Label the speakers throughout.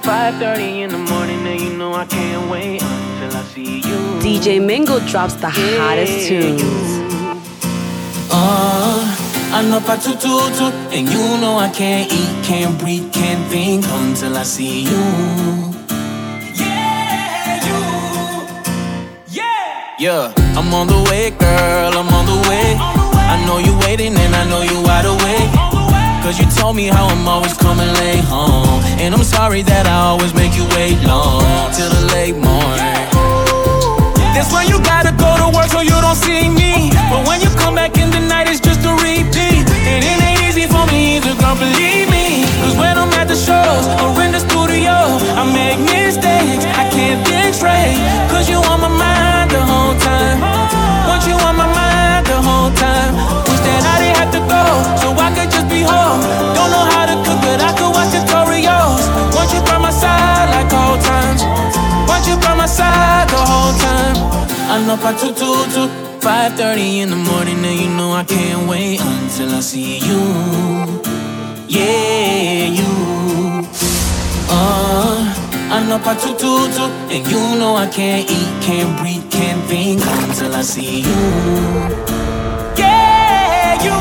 Speaker 1: 5:30 in the morning, and you know I can't wait until I see you.
Speaker 2: DJ Mingle drops the hottest tunes.
Speaker 3: I'm up at 222, and you know I can't eat, can't breathe, can't think until I see you. Yeah, you. Yeah, I'm on the way, girl, I'm on the way. I know you waiting and I know you wide awake. Cause you told me how I'm always coming late home. And I'm sorry that I always make you wait long till the late morning. That's why you gotta go to work so you don't see me. But when you come back in the night, it's just a repeat. And it ain't easy for me either, girl, believe me. Cause when I'm at the shows or in the studio, I make mistakes, I can't think straight. Cause you on my mind the whole time. Want you on my mind the whole time. Wish that I didn't have to go, so I could just be home. Don't know how to cook, but I could watch tutorials. Want you by my side like old times. Want you by my side the whole time. I'm up at 222, 5:30 in the morning, and you know I can't wait until I see you. Yeah, you. I'm up at 222, and you know I can't eat, can't breathe, can't think until I see you. Yeah, you.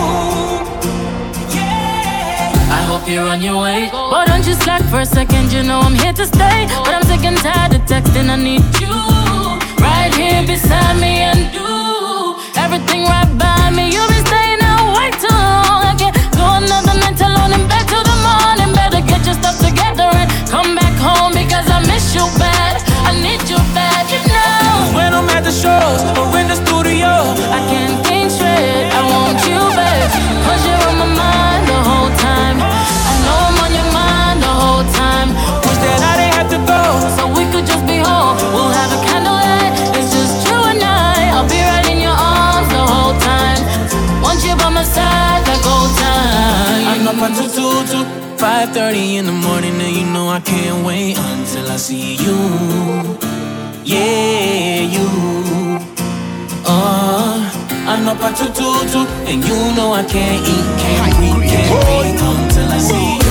Speaker 4: I hope you're on your way, but don't you slack for a second, you know I'm here to stay. But I'm sick and tired of texting, I need you right here beside me and do everything right by me. You've been staying out way too long. I can't go another night alone in bed till the morning. Better get your stuff together and come back home because I miss you bad. I need you bad, you know.
Speaker 3: When I'm at the shows or in the studio,
Speaker 4: I can't think straight, I want you back. Cause you're on my mind the whole time. I know I'm on your mind the whole time.
Speaker 3: Wish that I didn't have to go,
Speaker 4: so we could just be home. We'll have a candlelight, it's just you and I. I'll be right in your arms the whole time. Want you by my side like old time.
Speaker 3: I'm up at 222, 5:30 in the morning, and you know I can't wait until I see you. Yeah, you. I'm up at 222, and you know I can't eat, can't breathe, can't wait until I see you.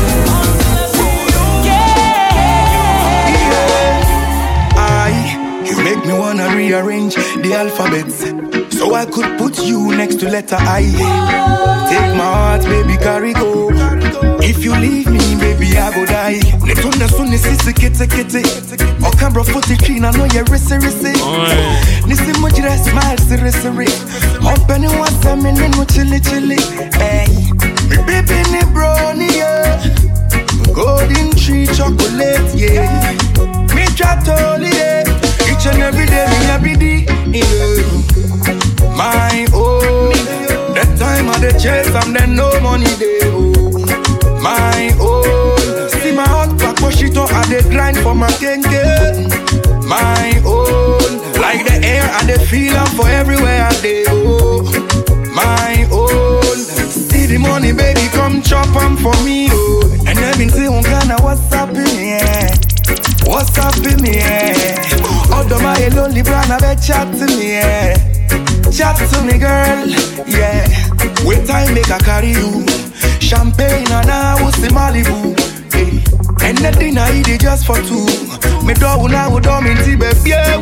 Speaker 5: You make me wanna rearrange the alphabets so I could put you next to letter I. Take my heart, baby, carry go. If you leave me, baby, I go die. Netuna sunni sisi kete kete. Okambro footy clean, I know you're risi risi. Nisi mujire smile siri siri. Open it once a minute, no chili chili. Hey, me baby ni brownie, yeah. Golden tree chocolate, yeah. Me chatoli, yeah. Each and every day, me happy day, yeah. My own. That time of the chase, I'm then no money day, oh. My own. See my heart back, push it up, I dey grind for my kenge. My own. Like the air, I dey feel am for everywhere I dey, oh. My own. See the money, baby, come chop am for me, oh. And I've been saying, Ghana, what's up in here? What's up in here? Although my lonely brand, I bet chat to me, yeah. Chat to me, girl, yeah. Wait time make I carry you. Champagne and I will see Malibu, hey. And the dinner I eat just for two. Me do now would do me baby, yeah.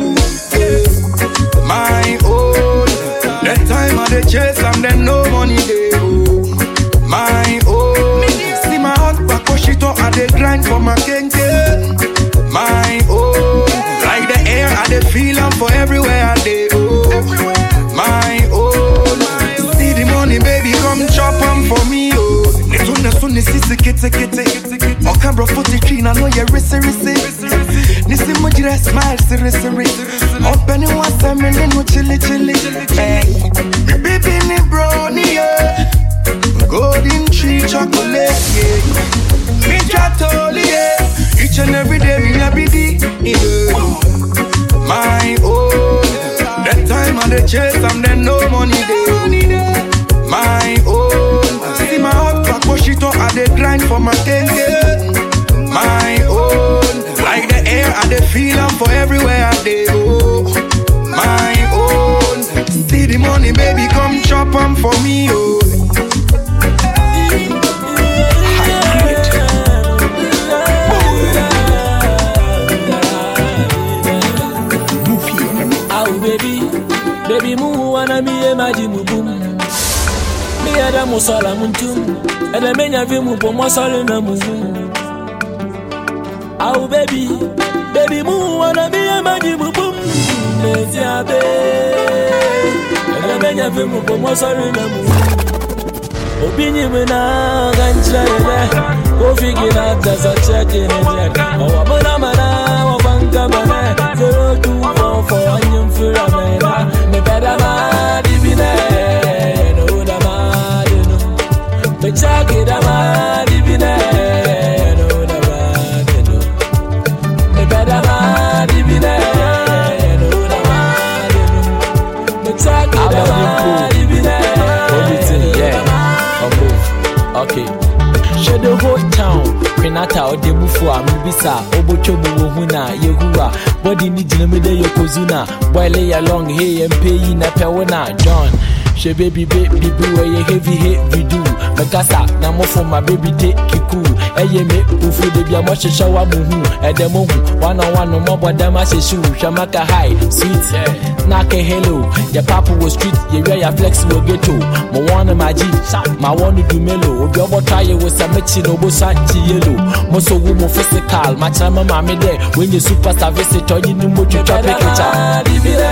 Speaker 5: My own. That time of the chase, I'm then no money day, oh. My own. See my heart back, push it up, I dey grind for my kenge. My own. Like the air, I dey feel am for everywhere I dey, oh. My own. See the money, baby, come chop am for me, oh. Netuna sunni sisi kete kete. Okambro footy clean, I know you're risi risi. Nisi mujire smile siri siri. Open it once a minute, no chili chili. Hey, me baby ni brownie, yeah. Golden tree chocolate, yeah. Me chatoli, yeah. Each and every day, me happy day, yeah. My own. That time of the chase, I'm then no money day. My own. See my heart back, push it up, I dey grind for my kenge. My own. Like the air, I dey feel am for everywhere I dey, oh. My own. See the money, baby, come chop am for me, oh.
Speaker 6: Meda Musala Muntum, and I may have him who put Musala Namu. Oh, baby, baby, moo, wanna be a magic boom. Let's have it. And I may have him who put Musala Namu. Opinion when I can't try go figure out as a check in it. Oh, but I'm a bank, 024 for onion for a man. Me better not be there. No, the man, me check it out, be there. No, the man, me better not be there. No, the man, me check it out, be there. Okay. Shadow whole town, Renata or Debufua, Mubisa, Obochobu Huna, Yehua, body needs Namida Yokozuna, boy lay along here and pay in a Pewana, John. She baby baby where you heavy hit we do. Makasa, Namo for my baby take Kiku, Ayeme, Ufu de Biamosh Shawa Muhu, Edemohu, 101 no more but Damas shoe, Shamaka high, sweet. Naka hello, your papa was street, your flexible ghetto. Moana Maji, my one do mellow. If your tire was a matching over Santi yellow. Most of woman physical, my chama mammy there. When you superstar visit, or you know what you try to catch.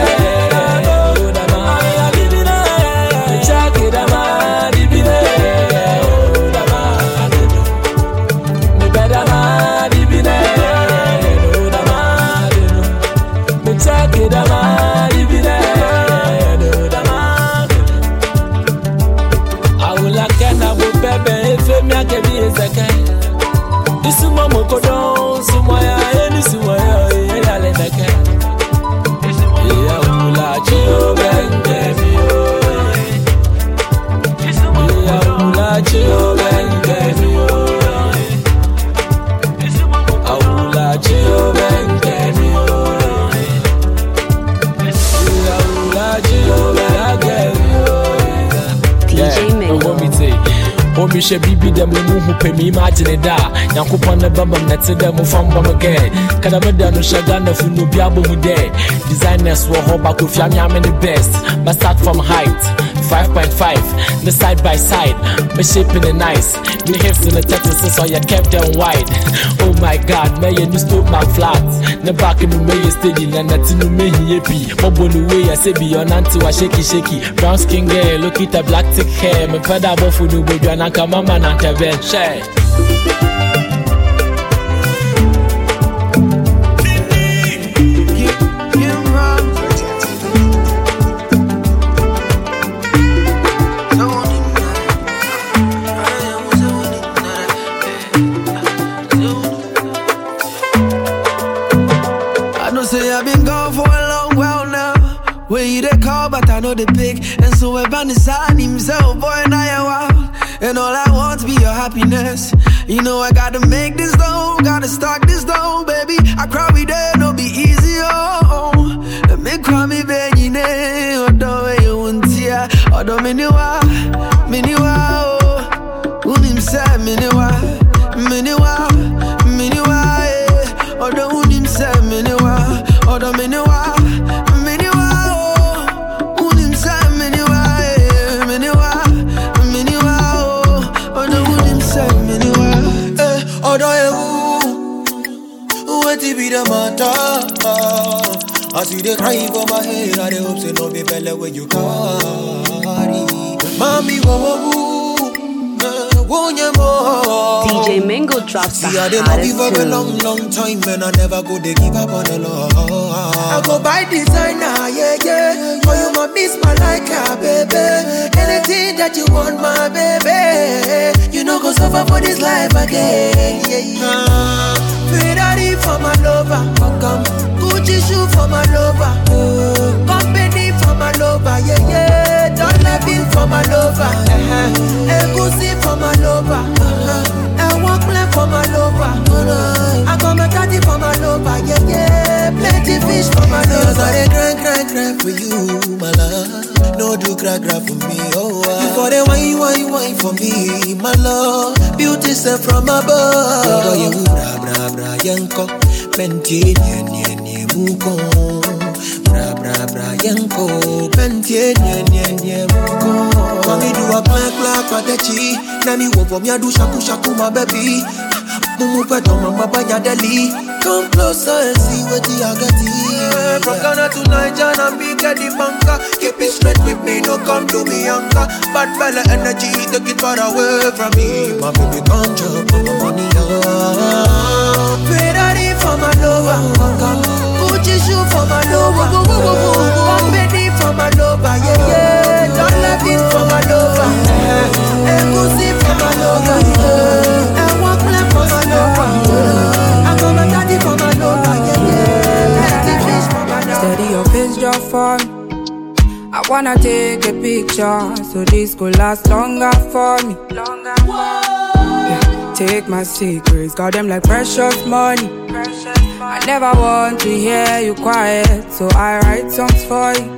Speaker 6: This is Mama Kodon, Sumaya, and this is why I let the cat. Yaulachi, Omi she bibi dem mu hu pe mi imagine da Yankopon na bamba na te dem from bam again kada me da no shaga na fu no bia bo mu there designers wo ho ba ko fi am the best but start from height 5.5 the side by side me shaping it nice me hips in the tetris so you kept them wide oh my god me you stop my flat na back in me you steady na natinu me hiyepi bobo no way I say be on anti wa shaky brown skin girl look at the black thick hair me pada bo fu no bojo na mama na tebe share
Speaker 7: I know the pick, and so I ban his son himself, boy, now you're wild. And all I want be your happiness. You know I gotta make this dough, gotta stock this dough, baby. I cry with there, no be easy, oh. And me cry me begging, although you won't see, although miniwa, oh. Unim say miniwa, although unim say miniwa, although miniwa. Be the matter. I see the cry for my head. I hope say no be better when you carry. Mommy,
Speaker 2: DJ Mingo drops the
Speaker 7: hottest. See, I didn't give up a long time, and I never go to give up on the Lord. I go buy designer, yeah. For you, my miss my like a baby. Anything that you want, my baby. You know, go suffer for this life again, yeah. Ferrari for my lover, Gucci shoe for my lover, company for my lover, yeah. Don't let me for my lover, Egusi for my lover, I walk left for my lover, I got my daddy for my lover, yeah. Plenty fish for my lover. I cry for you, my love. No do cry for me, oh. You for the wine for me, my love. Beauty set from above. You bra yanko, menti muko. Bra Yanko, Pentie, Mommy do a black for the chi. Nani wo me do shaku my baby. Mumu peto mama banya deli. Come closer and see what you are getting. From Ghana to Nigeria and big at the banker. Keep it straight with me, no come to me younger. Bad fella energy, take it far away from me. My baby come chop my money up. Ferrari for my lover, Gucci shoe for my lover, Company for my lover, yeah. Don't let it for my lover, Egusi for my lover, I want play for my lover, I got my daddy for my lover, yeah. Fish for my lover.
Speaker 8: Steady your face drop for me. I wanna take a picture so this could last longer for me. Yeah, take my secrets, got them like precious money. I never want to hear you quiet, so I write songs for you.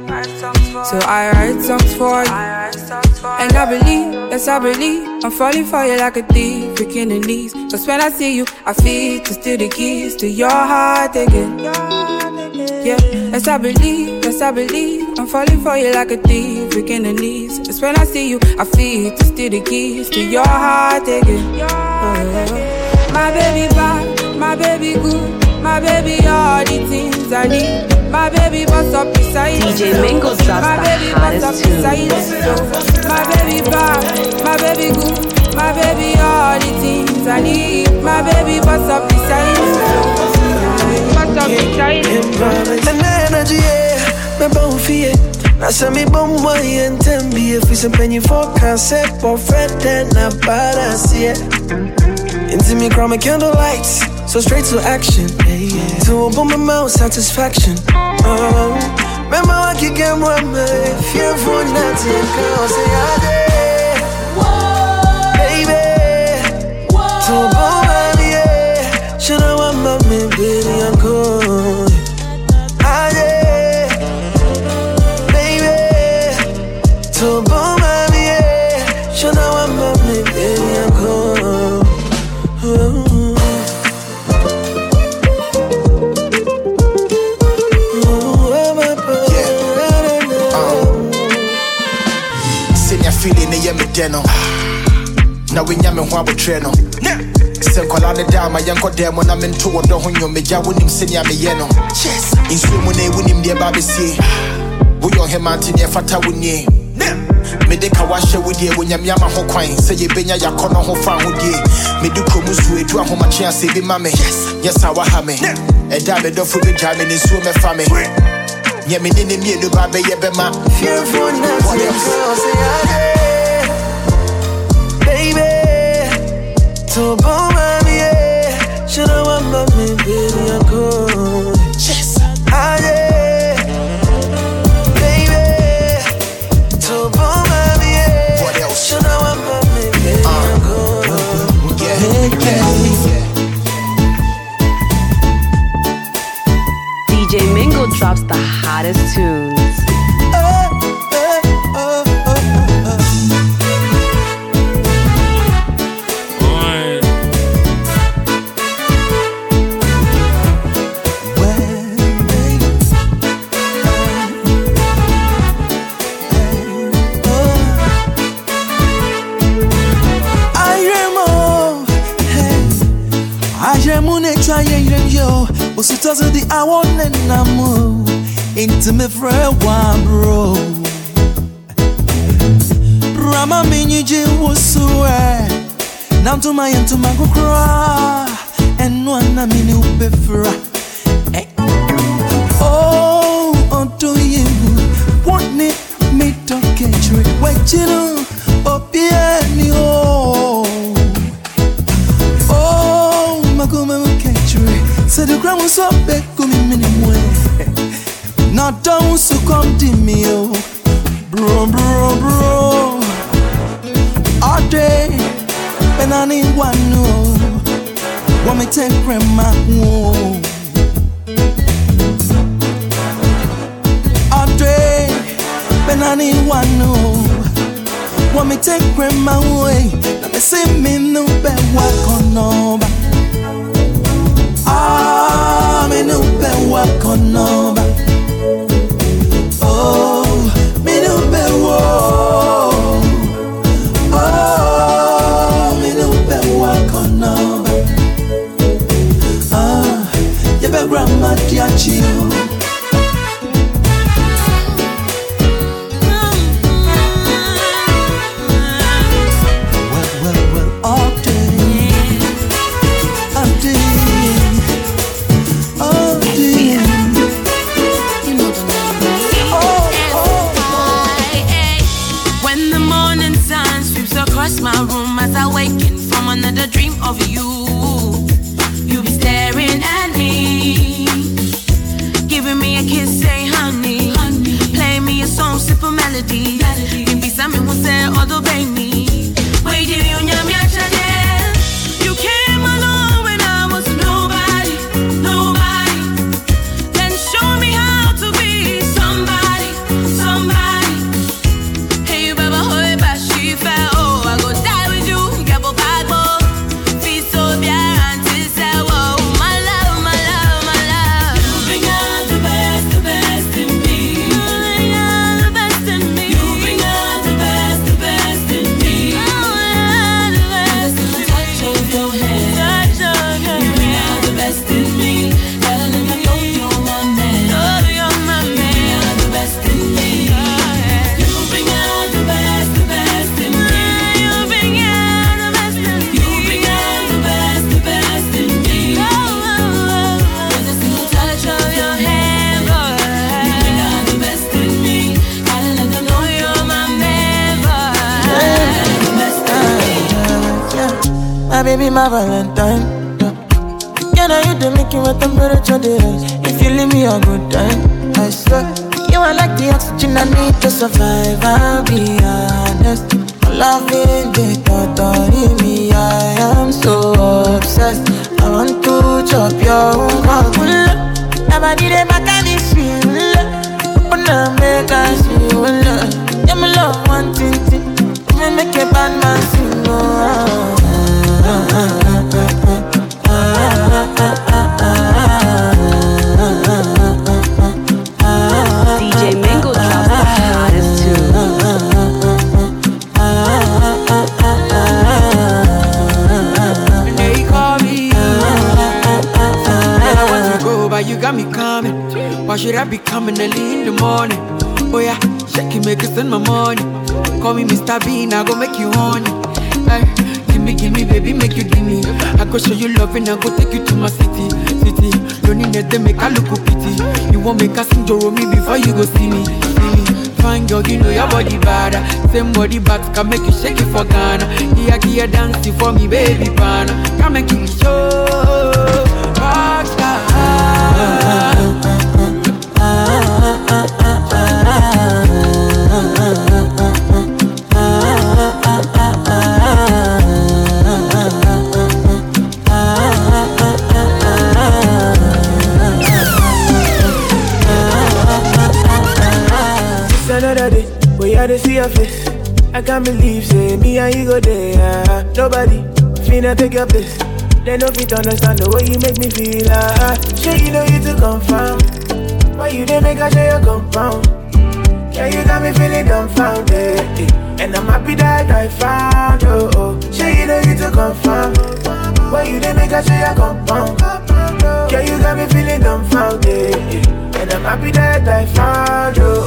Speaker 8: And I believe, yes I believe, I'm falling for you like a thief, freaking the knees. Cause when I see you, I feel to steal the keys to your heart again. Yeah, yes I believe, I'm falling for you like a thief, freaking the knees. Just when I see you, I feel to steal the keys to your heart again. My baby bad, my baby good, my baby all the things I need. My baby bust up beside
Speaker 2: DJ Mingle drops the hottest tunes.
Speaker 8: My baby bad, my baby good, my baby all the things I need. My baby bust up beside
Speaker 7: and energy, yeah, me bon fie. I say me bon way and tembi. If we some penny for concept for friend then I balance, yeah. Into me chroma candle lights, so straight to action, yeah. To open my mouth, satisfaction. Remember I can get one man. Fearful not to go, say I did. Baby, to open my yeah. Should I want my man, baby, I'm cool. I did. Baby, to open my yeah. Should I want my man, baby, I'm cool.
Speaker 9: Feeling a yummy deno. Now we yamming while we train on. Senkolane down, my young damn when I'm into a door when you may ya win him senior me yeno. Yes, in swim when they win him dear baby see. We on him mountain near Fata win ye. Medeka wash with ye when yama ho quine. Say ye benya ya corner ho fan with ye. Meduko musu to a home chance say be mammy. Yes, I wa hame. A dame don't fool me jamming in swim a family. Yemi nini mi no babe ye be ma.
Speaker 7: Fearful not to go, say I baby, to bomb me, yeah. Should I want my baby, I'm cool. Yes, I did. Baby, to bomb me, yeah.
Speaker 9: What else?
Speaker 7: Should I want my baby, I'm cool.
Speaker 2: DJ Mingle drops the hottest tunes.
Speaker 7: Because of the I want and I move into me for a while, bro. Rama mini J was so now to my end to my go cry and one I mean you before. Oh, onto you want it me to catch you. Wait, you know, oh, piano. Oh, my God, my catch you. Say the ground was up, back to me anyway. Not down, so come to me, oh, bro. All day, and I need one, no. Want me take grandma home. All day, and I need one, no. Want me take grandma away. Let me say me no bad work on no. Me no be walk on over.
Speaker 10: of you. You be staring at me, giving me a kiss, say honey. Play me a song, sip a melody. You be something who say, obey me. Wait till you nyam ya chade. You came along when I was nobody, nobody. Then show me how to be somebody, somebody. Hey, you baba hoy ba she fell. Oh, I go die with you. Get bo bad bo. Feel so bad until say, whoa, my love, my love, my love. You bring out the best in me. You bring out the best in me. You bring out the best in me. Oh, yeah, the best. The touch of your hand. Touch of your hand. You bring out the best in me. Gotta let me know you're my man. Oh, you're my man. You bring out the best in me. You bring out the best in me. You bring out the best in me. You bring out the best in me. With a single touch of your hand, boy. You bring out the best in me. Gotta let them know you're my man, boy. The best in me.
Speaker 11: My baby, my Valentine. Yeah, now you do make you a temperature days. If you leave me a good time, I swear. You are like the oxygen I need to survive. I'll be honest. Loving the thought of me, I am so obsessed. I want to chop your own. Never did a mechanic feel. Open up, make us feel. Yeah, my love, one thing. You make a bad man sing.
Speaker 2: DJ Mingo drops the hottest tune.
Speaker 12: And they call me. I want to go, but you got me coming. Why should I be coming early in the morning? Oh yeah, shake it, make it send my money. Call me Mr. Bean, I go make you honey. Hey, give me, baby, make you give me. I go show you love and I go take you to my city. Don't need that, they make I look pity. You won't make us sing to me before you go see me. Fine girl, you know your body bad. Same body back can make you shake it for Ghana. Here, dancing for me, baby, pana. Come and give me show. Rockstar.
Speaker 13: Another day, we had to see your face. I can't believe, say, me and you go there. Nobody finna take your place. They don't fit understand the way you make me feel. Sure, you know you to confirm. Why you didn't make a share your compound? Yeah, you got me feeling dumbfounded. And I'm happy that I found you. Sure, you know you to confirm. Why you didn't make a share your compound? Yeah, you got me feeling dumbfounded. And I'm happy that I found you.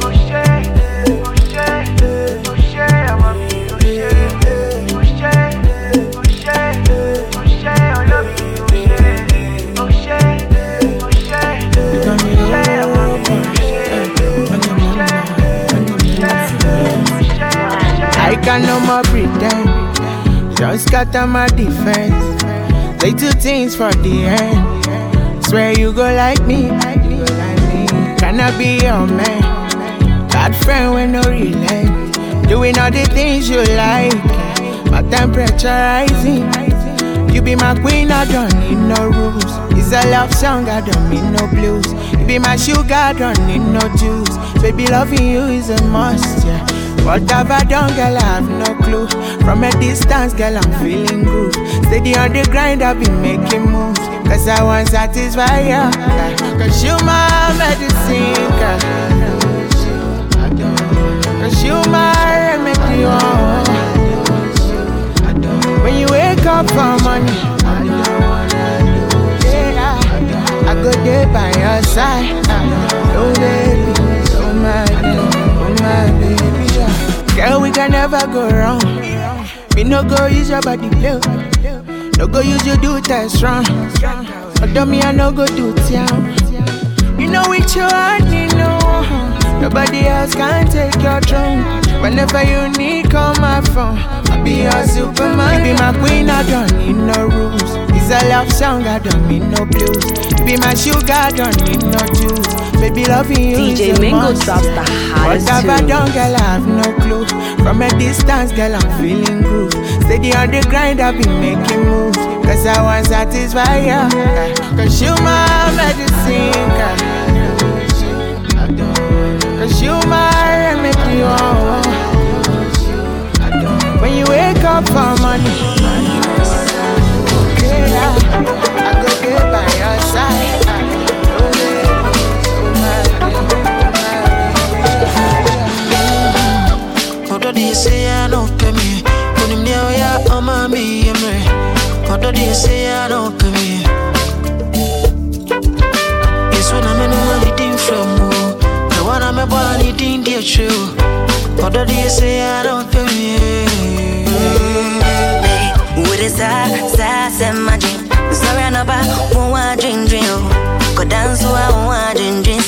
Speaker 11: I can no more pretend. Just scatter my defense. Say two things for the end. Swear you go like me. Can I be your man? Bad friend with no relent. Doing all the things you like. My temperature rising. You be my queen, I don't need no rules. It's a love song, I don't need no blues. You be my sugar, I don't need no juice. Baby, loving you is a must, yeah. What have I done, girl, I have no clue. From a distance, girl, I'm feeling good. Steady on the grind, I've been making moves. Cause I want to satisfy you, cause you my medicine, girl. Cause you my remedy, when you wake up for money, yeah, I go there by your side. Oh baby, oh my baby, yeah. Girl, we can never go wrong. Me no go use your body play. No go use your do test wrong. Although me I no go do town. You know with your heart, you know nobody else can take your throne. Whenever you need, call my phone. I'll be your Superman. You be my queen, I don't need no rules. It's a love song, I don't need no blues. You be my sugar, I don't need no juice. Baby, loving you
Speaker 2: DJ
Speaker 11: is a
Speaker 2: Mingo
Speaker 11: must.
Speaker 2: drops the hottest
Speaker 11: What have I
Speaker 2: tune.
Speaker 11: done, girl? I have no clue. From a distance, girl, I'm feeling groove. Steady on the grind, I've been making moves. Cause I want to satisfy you. Cause you my medicine, girl. Cause you my remedy, oh. When you wake up for money, okay, I go get by your side.
Speaker 14: What do you say I don't pay me? When him near ya, oh mommy, I'm ready. What do you say I don't pay me? It's when I'm in a wedding from you. The one I'm a body didn't get true. What do you say I don't pay me?
Speaker 15: What is that? Say my dream. Sorry, I'm about one dream. Go dance to one dream.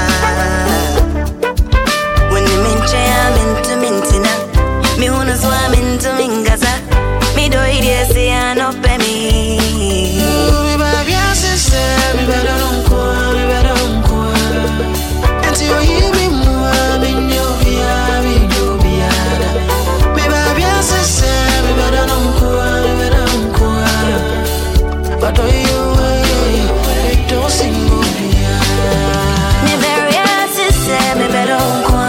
Speaker 15: When you mention I'm into mintina, me wanna swim into mingaza. Me do it, say I no pay me.
Speaker 14: We baby, I say, we better don't call, we better don't call. Until you be more, me know we are, me do be ada. Me baby, I say, we better don't call, we better don't call. But do you, we don't sing no be ada.
Speaker 15: Me very ass say, me better don't call.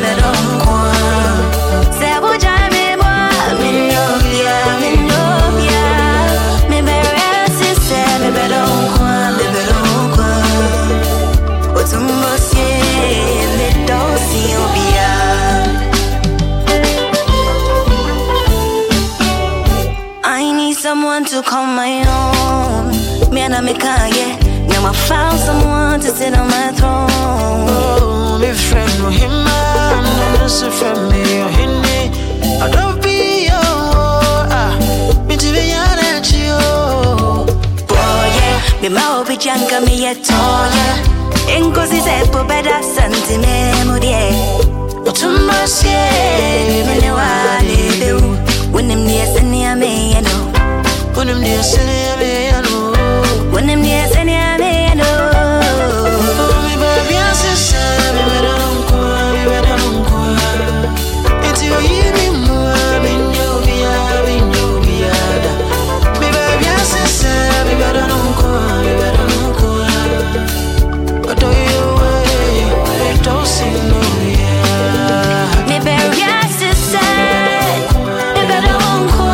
Speaker 15: Someone to call my own. Me and I make now I found someone to sit on my throne.
Speaker 14: Oh, my friend, no him, I'm not a friend, me or him. I don't be your, me to be at you.
Speaker 15: Boy, yeah, me ma obi janka me yet, yeah. Enkosi se po beda santi memory.
Speaker 14: But to my say,
Speaker 15: me no wale when them near send me, you know.
Speaker 14: When I'm near, send me, I know.
Speaker 15: When I'm near, send me, I know.
Speaker 14: Oh, me baby, I say, me better don't call, me better don't call. It's you, me more, me know, me know, me baby, I say, me better don't call, me better don't call. But do you, don't see no, yeah.
Speaker 15: Me baby, I say, me better don't call.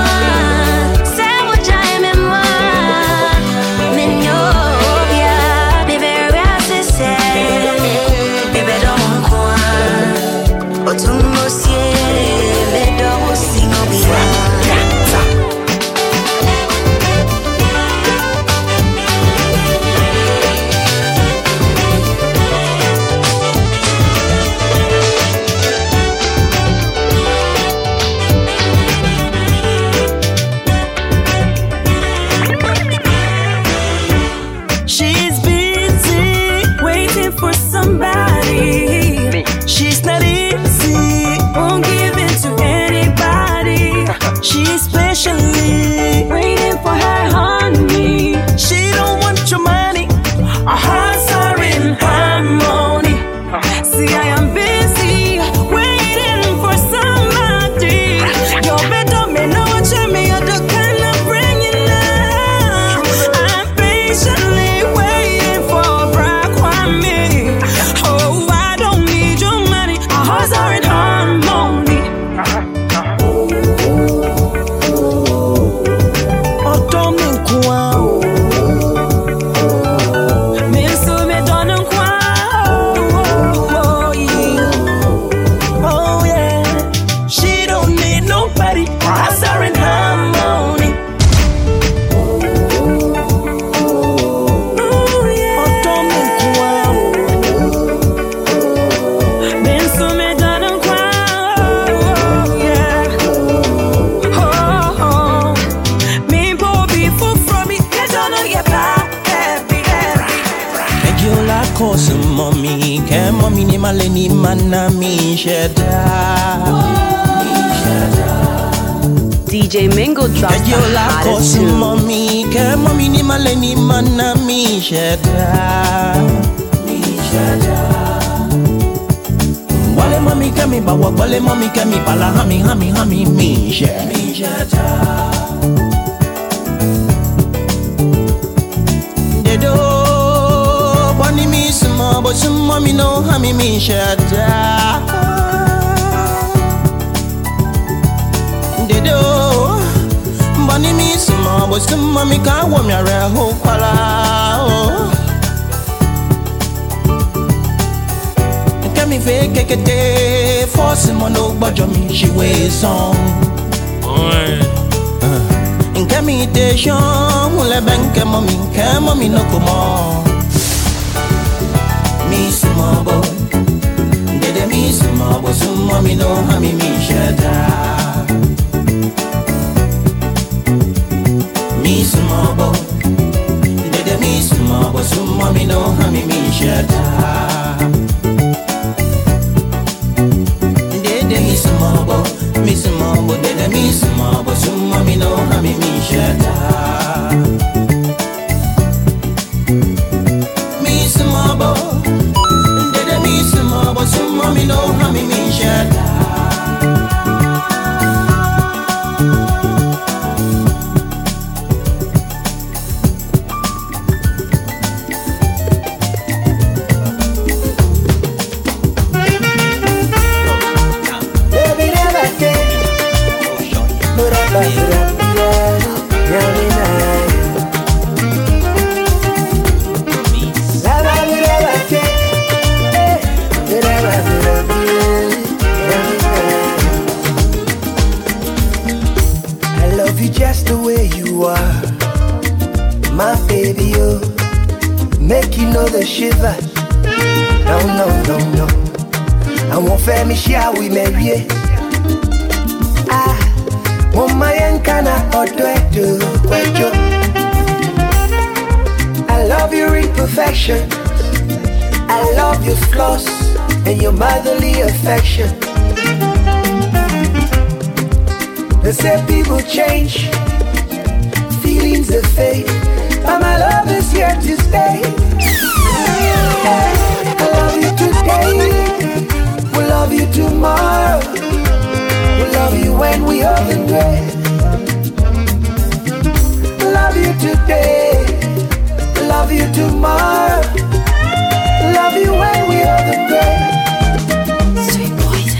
Speaker 16: She's patiently waiting for her honey. She don't want your money. Our hearts are in harmony. See, I am busy waiting for somebody. Your better me know what you mean. You're the kind of bring it now. I'm patiently waiting for Black Kwame. Oh, I don't need your money. Our hearts are in harmony.
Speaker 3: kosu mommy, ke mommy ni maleni manami sheda.
Speaker 2: DJ Mingo drops the hottest tune.
Speaker 3: Mommy, ke mommy ni maleni manami sheda. Wale mommy ke mi bawa, wale mommy ke mi pala hami mi sheda. Dedo, bani mi sumo, but some mommy no hami mi sheda. Dedo, bani mi sumo, but some mommy can't warm your reho pala. Me fake kete force mono bajo mi she way song. Nke mi te shon mule benke mommy no komo. Mi sumo dede mi sumo bo sumo mi no hami mi shada. Mi sumo dede mi sumo bo sumo mi no hami mi shada. Miss Mambo, did Miss Mambo, some mommy no hami mi shada. Miss Mambo, did Miss Mambo, some mommy no hami mi shada.
Speaker 7: Shiver. No. I won't fair me share we marry. Mama yankana odwedo kwejo. I love your imperfection. I love your flaws and your motherly affection. They say people change, feelings are fade, but my love is here to stay. I love you today, we'll love you tomorrow, we'll love you when we are in bed. Love you today, love you tomorrow, love you when we are in bed. Sweet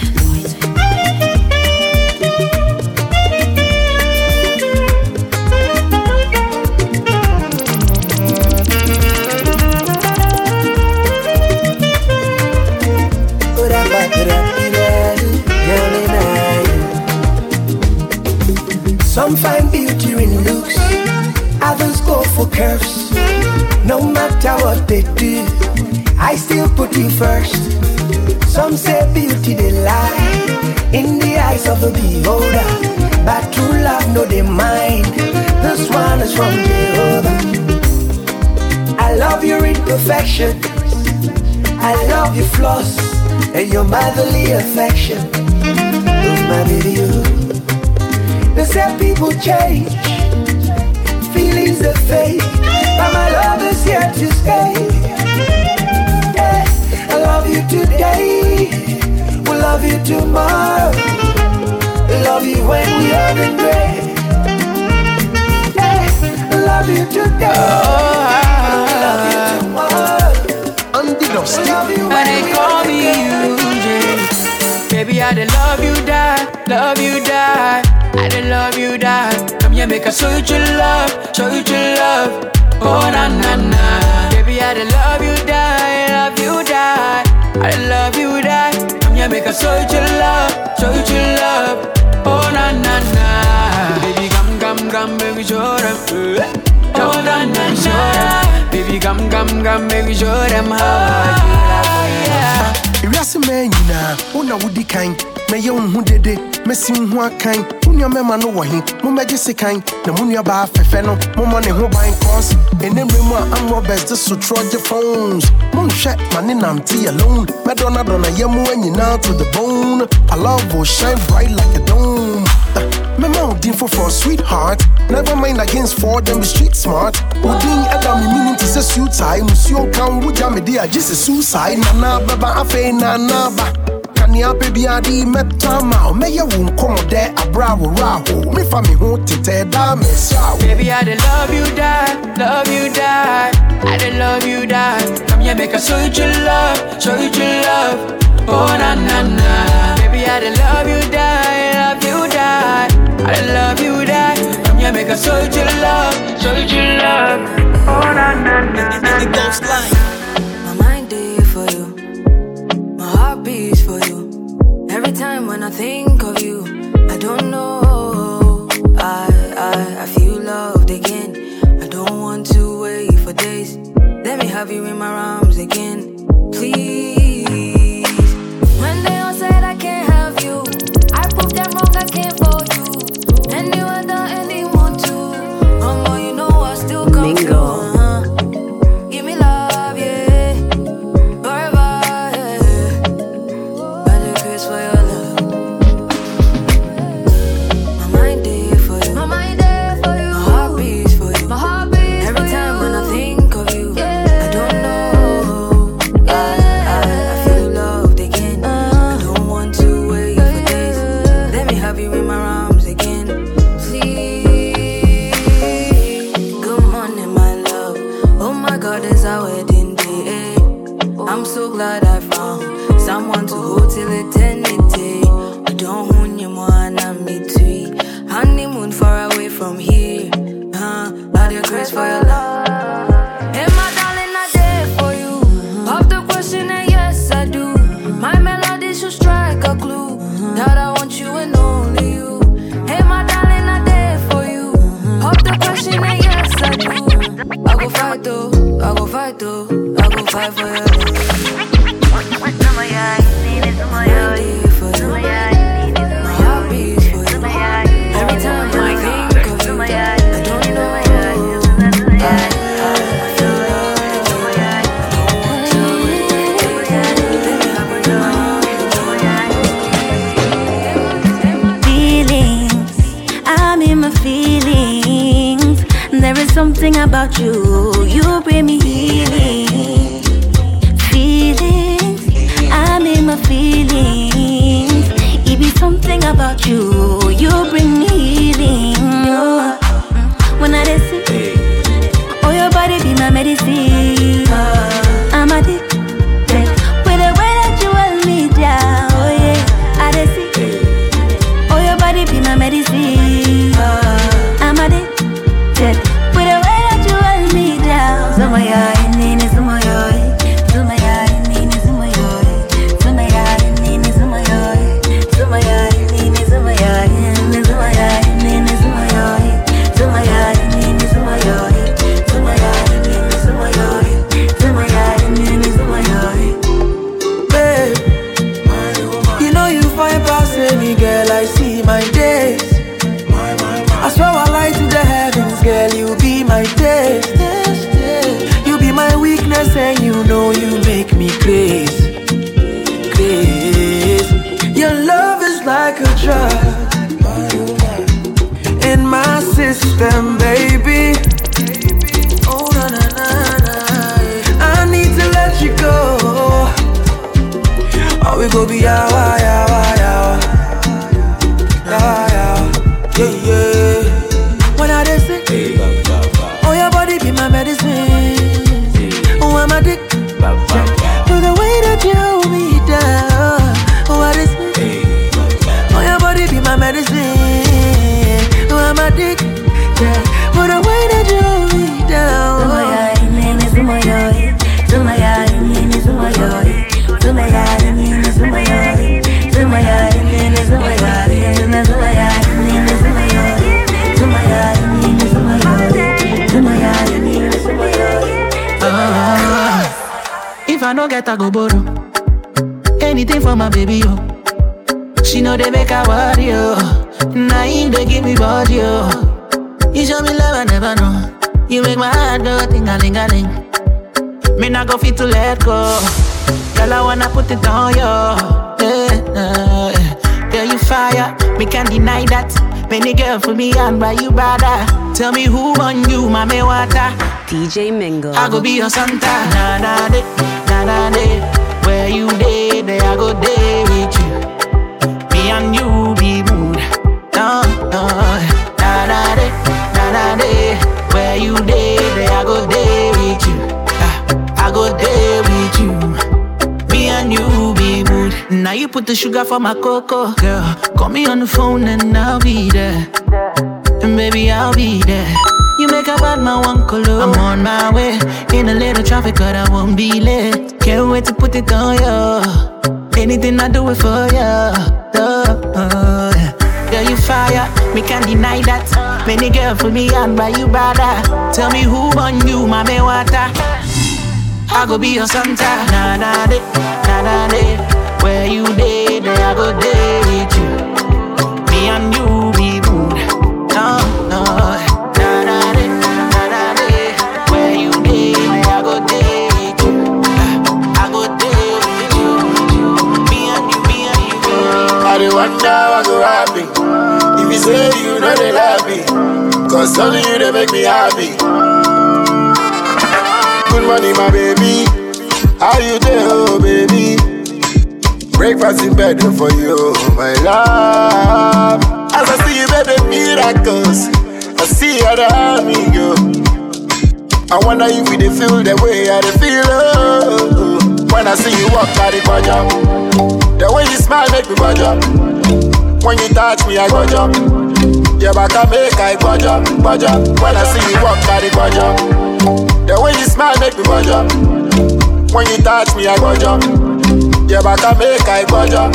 Speaker 7: Some find beauty in looks, others go for curves. No matter what they do, I still put you first. Some say beauty they lie in the eyes of the beholder, but true love no they mind. This one is from Jehovah. I love your imperfection, I love your flaws and your motherly affection. Oh my baby, they say people change, feelings are fade, but my love is here to stay. I love you today, we'll love you tomorrow, we'll love you when we are in bed. I love you today, we'll love you tomorrow, we'll love you when
Speaker 12: they call me UJ. Baby, I love you, die. I don't love you, die. Come here, make a show you love. Oh, na. Baby, I don't love you, die. I love you, die. Come here, make a show you love. Oh, na. Baby, come, baby, show them. Oh, na. Baby, come, baby, show them how I feel.
Speaker 17: Wiase man yina, una wudi kind. Me ye unhu dede, me si unhu akan. Unya mema no wahi, mo meje se kind. Na munya ba fefe no, mo money ho buying cost. Enem remu I'm best just so trod your phones. Mom shut money nanti alone. Madonna donna yemu nyina to the bone. I love will shine bright like a dome. Me mountain for sweetheart. Never mind against for them be street smart. Udin Adam meaning to say suit tie. Musio can wuja me dia just a suicide. Nana baba afe nana ba. Kanya baby adi metama. Me ya won come there a bravo raho. Me fa me ho tete da me saw.
Speaker 12: Baby I dey love you die, love you die. I dey love you die. Come here make I show you true love, show you true love. Oh na na na. Baby I dey love you die, love you die. I love you that. Come here, make a show you true love, show you true love. Oh na na na na.
Speaker 18: My mind day for you, my heart beats for you. Every time when I think of you, I don't know. I feel loved again. I don't want to wait for days. Let me have you in my arms again, please. When they all said I can't have you, I proved them wrong. I can't for you. Anyone that anyone to, you know I still come through. Give me love, yeah, forever, yeah. By the grace for your love. My mind there for you, my mind there for you. My heart beats for you, my heart beats. Every time when I think of you, I don't know. I feel loved again. I don't want to wait for days. Let me have you in my arms again. God, it's our wedding day. I'm so glad I found someone to hold till eternity. I don't want you more than me too. Honeymoon far away from here. By your grace for your love. Hey, my darling, I did for you. Pop the question and yes, I do. My melody should strike a clue that I want you and only you. Hey, my darling, I did for you. Pop the question and yes, I do. I go fight though. I go fight though, I go fight for you. My heart beats for you. Every time I think of you, I don't know.
Speaker 15: Feelings, I'm in my feelings. There is something about you, you bring me healing. Feelings, I'm in my feelings. It be something about you, you bring me healing. Oh. When I see, oh your body be my medicine. I'm addicted with the way that you hold me down. Oh yeah, I see, oh your body be my medicine. I'm addicted with the way that you hold me down. So my eye, nene, so my eye. So my eye, nene, so my eye. So my eye, nene, so my eye. So my eye, nene, so my eye. So my eye, nene, so my eye. So my eye, nene, so my eye. So my eye, nene, so my eye. So my eye, nene, so my eye.
Speaker 7: Babe, you know you find past any girl, I see my days. I swear I lie to the heavens, girl, you be my taste. You be my weakness and you know you make me crazy. Your love is like a drug in my system, baby. Oh, na, na, na, na. I need to let you go, or we go be yawa, yawa, yawa. Yawa, yawa. Yeah, yeah. When I say, oh your body be my medicine. Oh I'm addicted to the way that you hold me down. Oh I say, oh your body be my medicine. Oh I'm addicted to the way that you hold me down.
Speaker 11: If I no get, I go borrow.
Speaker 3: anything for my baby, yo. She know they make her worry, yo. Now they give me body, yo. You show me love I never know. You make my heart go ting-a-ling-a-ling. Me not go fit to let go. Girl, I wanna put it on you. Girl, you fire, me can't deny that. Many girl for me and by you brother. Tell me who on you, mommy water.
Speaker 2: DJ Mingo.
Speaker 3: I go be your Santa. Na na de, na na de. Where you day, there I go day with you. Me and you be mood. No, no. Na na de, na na de. Where you day, there I go day with you. I go day with you. Me and you be mood. Now you put the sugar for my cocoa, girl. Call me on the phone and I'll be there. And baby, I'll be there. You make a bad man one color. I'm on my way. In a little traffic, but I won't be late. Can't wait to put it on you. Anything I do it for you. Girl, you fire. Me can't deny that. Many girl for me and by you brother. Tell me who on you, mommy water. I go be your Santa. Na na de, na na de. Where you day, there I go day with you. Me and you be mood. No, no. Na na de, na na de. Where you day, there I go day with you. I go day with you. Me and you, me and you.
Speaker 19: I don't wonder what go happen. If you say you know they love me, cause only you they make me happy. Good morning, my baby. How you doing, oh baby? Breakfast in bed for you, my love. As I see you, baby, miracles. I see how the army go. I wonder if you feel the way I feel. Oh. When I see you walk by the budget, the way you smile make me budget. When you touch me, I go jump. Yeah, back I make I budget. When I see you walk by the budget. The way you smile make me budget. When you touch me, I go jump. Yeah, back I make I budget.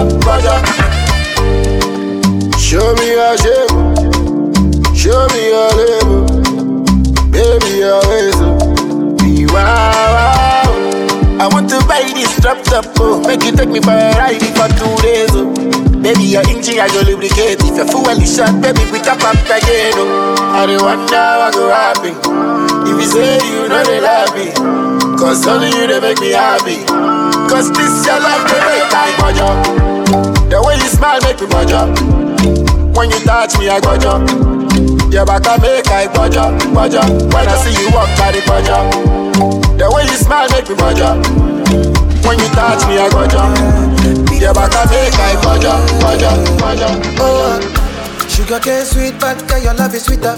Speaker 19: Show me your shape. Show me your label. Baby, your ways. Be wow. I want to buy this drop top. Oh. Make you take me for a ride for 2 days. Oh. Baby, your engine I go lubricate. If you're fully shot, baby, we tap up again. Oh. I don't wonder what go happen. If you say you know they love me, cause only you they make me happy. Cause this your love they make I go jump. The way you smile make me go jump. When you touch me I go jump. Yeah, back I make I go jump. When I see you walk by the go jump. The way you smile make me go jump. When you touch me I go jump. Yeah, back I make I go jump.
Speaker 7: Oh, sugar cane sweet, but girl your love is sweeter.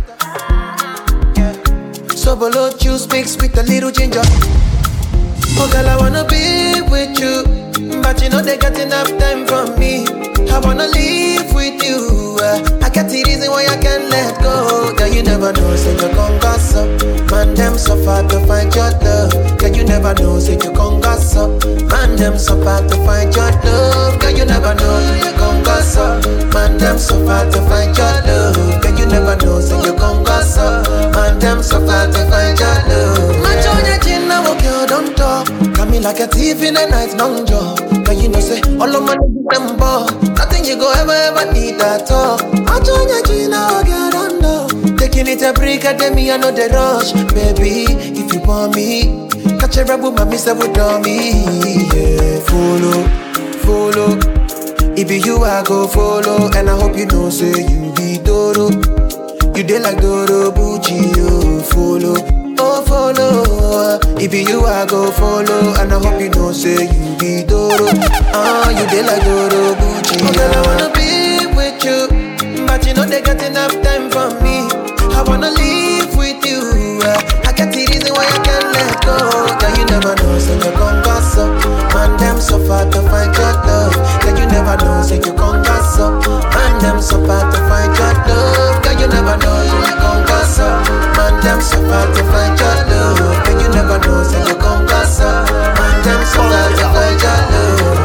Speaker 7: So below juice mixed with a little ginger. Oh girl, I wanna be with you, but you know they got enough time from me. I wanna live with you. I got the reason why I can't let go. Girl, you never know, say you gon' gossip. Man, them so far to find your love. Girl, you never know, say you gon' gossip. Man, them so far to find your love. Girl, you never know, you gon' gossip. Man, them so far to find your love. Girl, you never know, say you gon' gossip. Man, them so far to find your love. Man, show your chin, now okay, don't talk. Got me like a thief in the night, long jaw. But you know, say, all of my niggas them ball. Nothing you go ever need at all. I join your chin, now get under. Taking it a break, at me, I know the rush. Baby, if you want me, catch a rebel, my miss, I would on me. Yeah, follow. If be you, I go follow. And I hope you know, say, you be Doro. You dey like Doro Bucci, you follow. Oh, follow. If be you, I go follow. And I hope you know, say, you be Doro. You dey like Doro Bucci. Oh, girl, I wanna be with you, but you know they got enough time for me. I wanna live with you. I got the reason why I can't let go. Girl, you never know, say you gon' gossip. Man, them so far to find your love. Girl, you never know, say you gon' gossip. Man, them so far to find your love. Girl, you never know, say you gon' gossip. Man, them so far to find your love. Girl, you never know, say you gon' gossip. Man, them so far to find your love.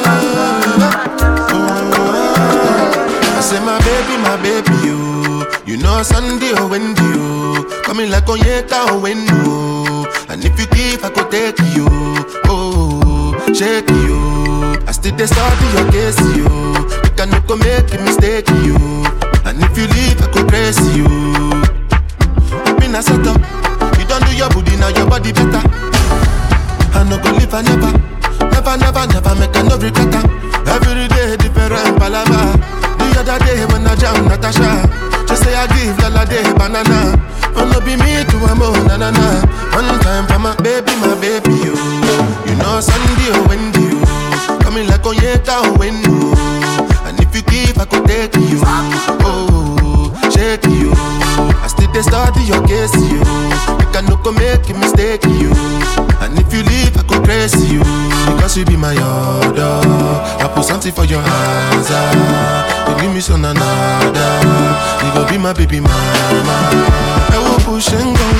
Speaker 19: I say my baby,
Speaker 20: You know Sunday or Wendy, oh. Coming like Onyeka or Wendo. And if you give, I could take you. Oh, shake you. I still dey study your case, you. You cannot go make a mistake, you. And if you leave, I could praise you. Been a set up. You don't do your booty, now your body better. I no go live, I never. Never make a no regret. Every day different palava. The other day when I jam Natasha, just say I give Lala day banana. Oh no be me to a mo na na na. One time for my baby, you. You know Sunday or Wendy, you. Coming like Onyeka or Wendo. And if you give, I could take you. Oh, shake you. I still dey study your case, you. You cannot go make a mistake, you. And if you leave, I could praise you. Because you be my order. I put something for your hands. You give me some another. You go be my baby mama. I will push and go.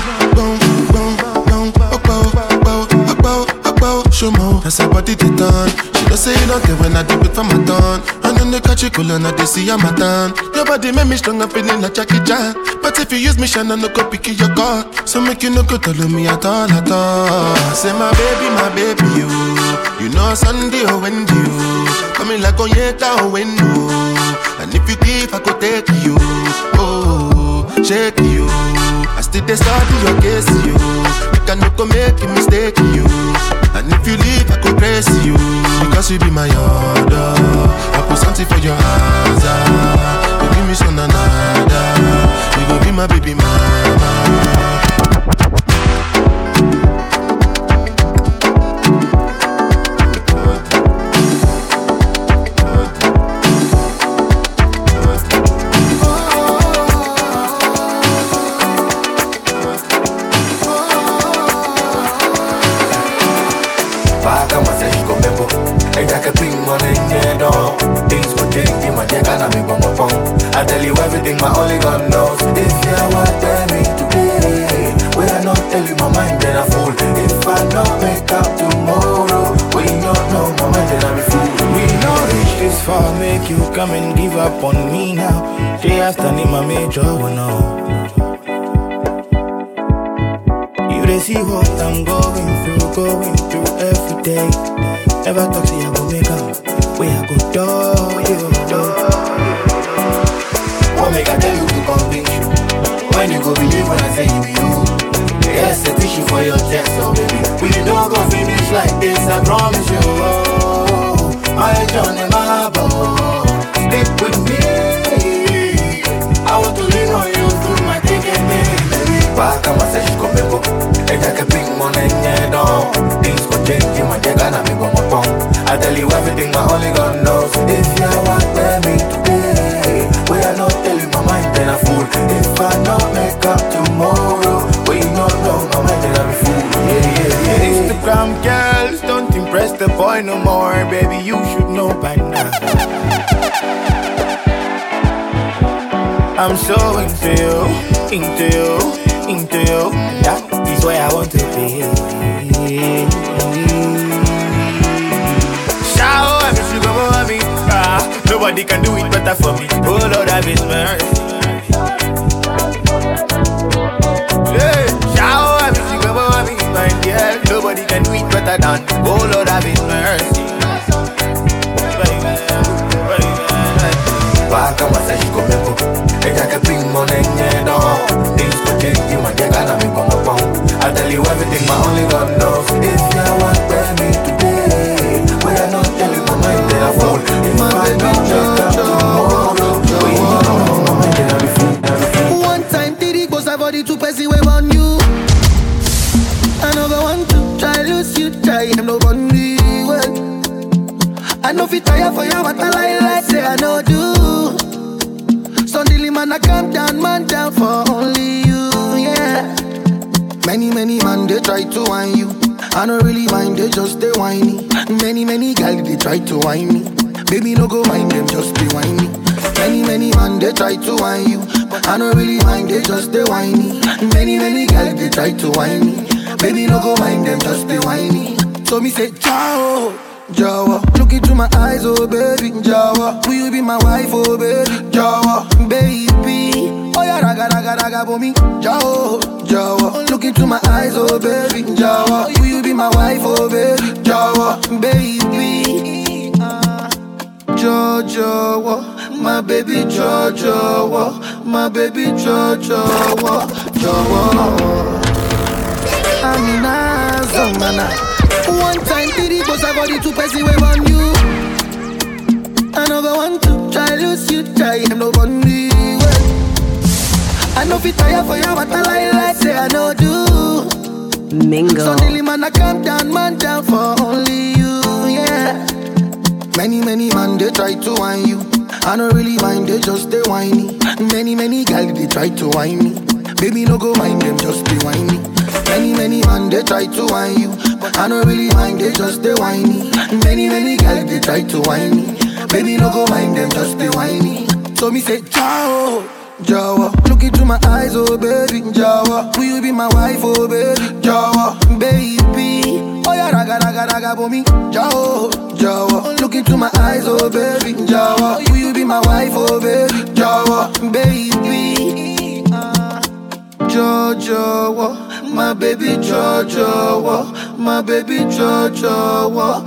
Speaker 20: Show more. That's her body they done. She don't say you don't care when I do it for my turn. And then they catch you cool and I they see I'm a done. Your body make me strong, I'm feeling like Jackie Chan. But if you use me, shine, I no go pick your card. So make you no go tell me at all. Say my baby, you. You know Sunday or Wendy, you. Coming like Onyeka or Wendo. And if you give, I could take you. Oh, shake you. I still dey study your case, you. You cannot go make a mistake, you. And if you leave, I could praise you. Because you be my order. I put something for your hands. You give me some another. You go be my baby mama.
Speaker 21: I tell you everything my only God knows. If you want me today, when I not tell you my mind, then I fool. If I not make up tomorrow, when you don't know my mind, then I be fool.
Speaker 13: We not reach this far, make you come and give up on me now. Day after name my major one now. You they see what I'm going through every day. Never talk, say I go make up, where I go do you.
Speaker 21: What make I tell you to convince you? When you go believe when I say you be you. Yes, a tissue for your chest, so baby. We don't go finish like this, I promise you. Oh, my John and my boy, stick with me. I want to lean on you through my thick and thin, baby. Back on my session, come and go. And I can bring money in your door. Things go change, you might get on me, go my phone. I tell you everything my only God knows. If you want me today, we are not telling my mind, then I fool. If I not make up tomorrow, we not know my mind, then I be fool. Yeah.
Speaker 13: Instagram girls don't impress the boy no more. Baby, you should know by now. I'm so into you. That is where I want to be. Shower me, sugar mommy. Nobody can do it better for me. Oh Lord, have His mercy. Hey, shower me, sugar mommy, my dear. Nobody can do it better than. Oh Lord, have His mercy.
Speaker 21: Back on my side, you go me go. And I can bring money in your door. Things go change, you might get on me, go my phone. I tell you everything my only God knows. If you want me today, we are not telling my mind, then I fall. If I don't check up tomorrow, we don't know my mind, then I be fool.
Speaker 22: One time, Diddy goes about the 2 pesos we on you. I never want to try lose you, try I'm no bunny. I know if you tire for you, what I like, say I know do. Suddenly man, I come down, man down for only you, yeah. Many man, they try to whine you. I don't really mind, they just they whiny. Many girls, they try to whine me. Baby, no go mind them, just they whine me. Many man, they try to whine you. I don't really mind, they just they whiny. Many girls, they try to whine me. Baby, no go mind them, just they whiny. So me say, ciao. Jawa, look into my eyes, oh baby, Jawa. Will you be my wife, oh baby, Jawa, baby? Oh yeah, bomi, Jawa, Jawa. Look into my eyes, oh baby, Jawa. Will you be my wife, oh baby, Jawa, baby. Jawa, my baby, Jawa, my baby, Jawa, Jawa. Amina, Zomana. One time, Diddy, boss, I got it to pass away on you. I never want to try lose you, try I'm no bunny. I know if you tire for you, but I like say I know do.
Speaker 2: Mingo.
Speaker 22: Suddenly man, I calm down, man down for only you, yeah. Many man, they try to whine you. I don't really mind, they just they whiny. Many girls, they try to whine me. Baby, no go mind them, just they whiny. Many man, they try to whine you. But I don't really mind, they just they whiny. Many girls, they try to whine me. Baby, no go mind them, just they whiny. So me say, ciao, Jawa. Look into my eyes, oh baby, Jawa. Will you be my wife, oh baby, Jawa, baby. Oh yeah, raga, bomi, Jawa. Look into my eyes, oh baby, Jawa. Will you be my wife, oh baby, Jawa, baby. Jawa, my baby, Jawa, my baby, Jawa.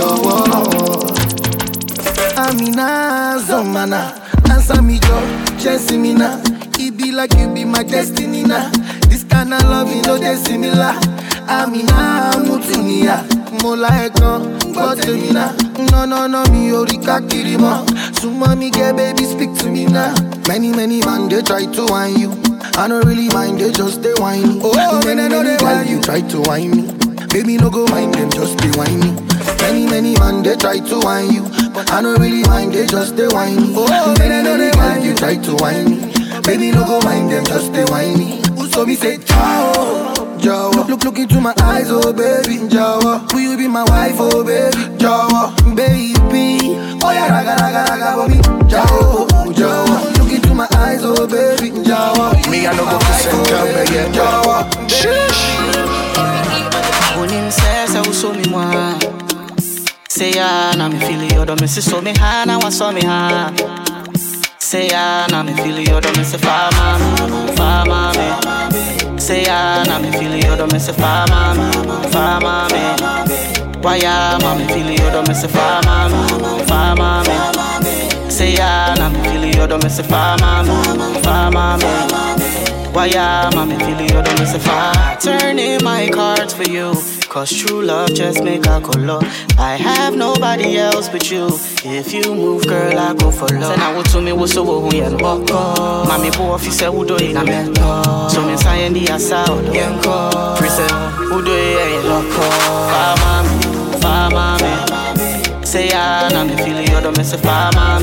Speaker 22: Amina, Zomana, answer me, Joe, chasing me now. It be like you be my destiny now. This kind of love, you know, they're similar. Amina, Mutunia, Mola Ekon, Botemina. No, me, Orika Kirima. So, mommy, get baby, speak to me now. Many man, they try to whine you. I don't really mind, they just they whine. Oh, many while you try to whine me. Baby, no go mind them, just be whiny. Many man, they try to whine you. But I don't really mind, they just they whiny. Oh, many while you try to whine me. Baby, no go mind them, just they whiny. So me say, ciao, Jawa. Look into my eyes, oh baby, Jawa. Will you be my wife, oh baby, Jawa, baby. Oh yeah, raga, bomi, Jawa. Look into my eyes, oh baby, Jawa.
Speaker 17: Me, I no go kiss and tell me, yeah,
Speaker 22: Jawa.
Speaker 3: Unim says I will show me more. Say ya, na me feel you, don't miss so me ha, now I saw me ha. Say ya, na me feel you, don't miss farmer me. Say ya, na me feel you, don't miss farmer me. Why ya, ma me feel you, don't miss farmer me. Say ya, na me feel you, don't miss farmer me. Why ya, ma me feel you, don't miss farmer. Turning my cards for you. Cause true love just make a color. I have nobody else but you. If you move, girl, I go for love. Say now to me was so who you know. Mami po officer who do it a mentor. So me say ndi asa odo. Yenko. Prison who do it a loco. Farmer me. Say ya na me feel you do me say farmer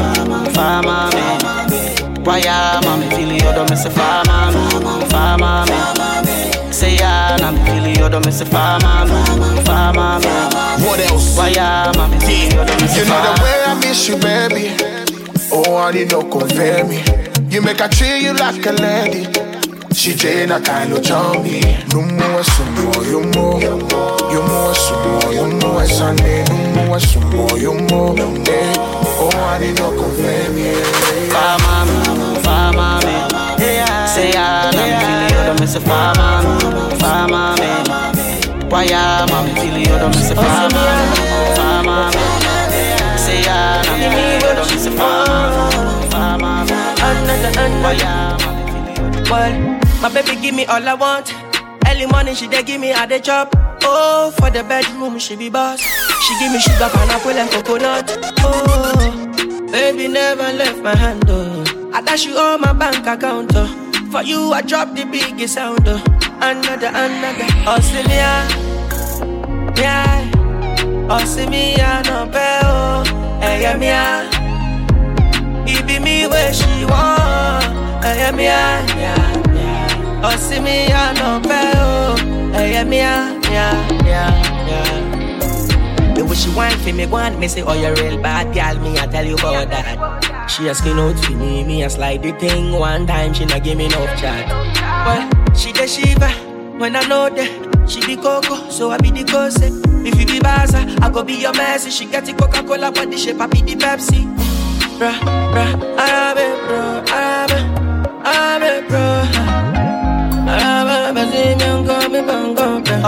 Speaker 3: me. Why ya mami feel you do me say farmer me. Say ya, na me feel you, don't miss a farmer.
Speaker 17: What else?
Speaker 3: Why ya, mami feel you, don't miss a farmer.
Speaker 17: You know the way I miss you, baby. Oh, I need no confirm me. You make her treat you like a lady. She Jane, I kind of charm me. No more, some more, you more. You more, some more, you more. Sunday, no more, some more, you more. Oh, I need no confirm me.
Speaker 3: Farmer me. Say ya, na me feel you, don't miss a farmer me. Why ya, mami feel you, don't miss a farmer me. Say ya, na me feel you, don't miss a farmer me. Why ya, mami feel you.
Speaker 1: Well, my baby give me all I want. Early morning she dey give me a day job. Oh, for the bedroom she be boss. She give me sugar, pineapple and coconut. Oh, baby never left my hand. Oh, I dash you all my bank account. Oh. For you, I drop the biggest sound. Another. Osimia, yeah. Osimia, no bell. Hey, yeah. It be me where she want. Hey, yeah. Osimia, no bell. Hey, yeah. The way she want for me, want me say, oh, you're real bad girl, me, I tell you about that. She asking out for me, I slide the thing. One time, she not give me no chat. Well, she the Shiva, when I know that. She be Coco, so I be the Ghost. If you be Baza, I go be your Messi. She get the Coca-Cola, but the shape, I be the Pepsi. Bruh, Arabe, bro.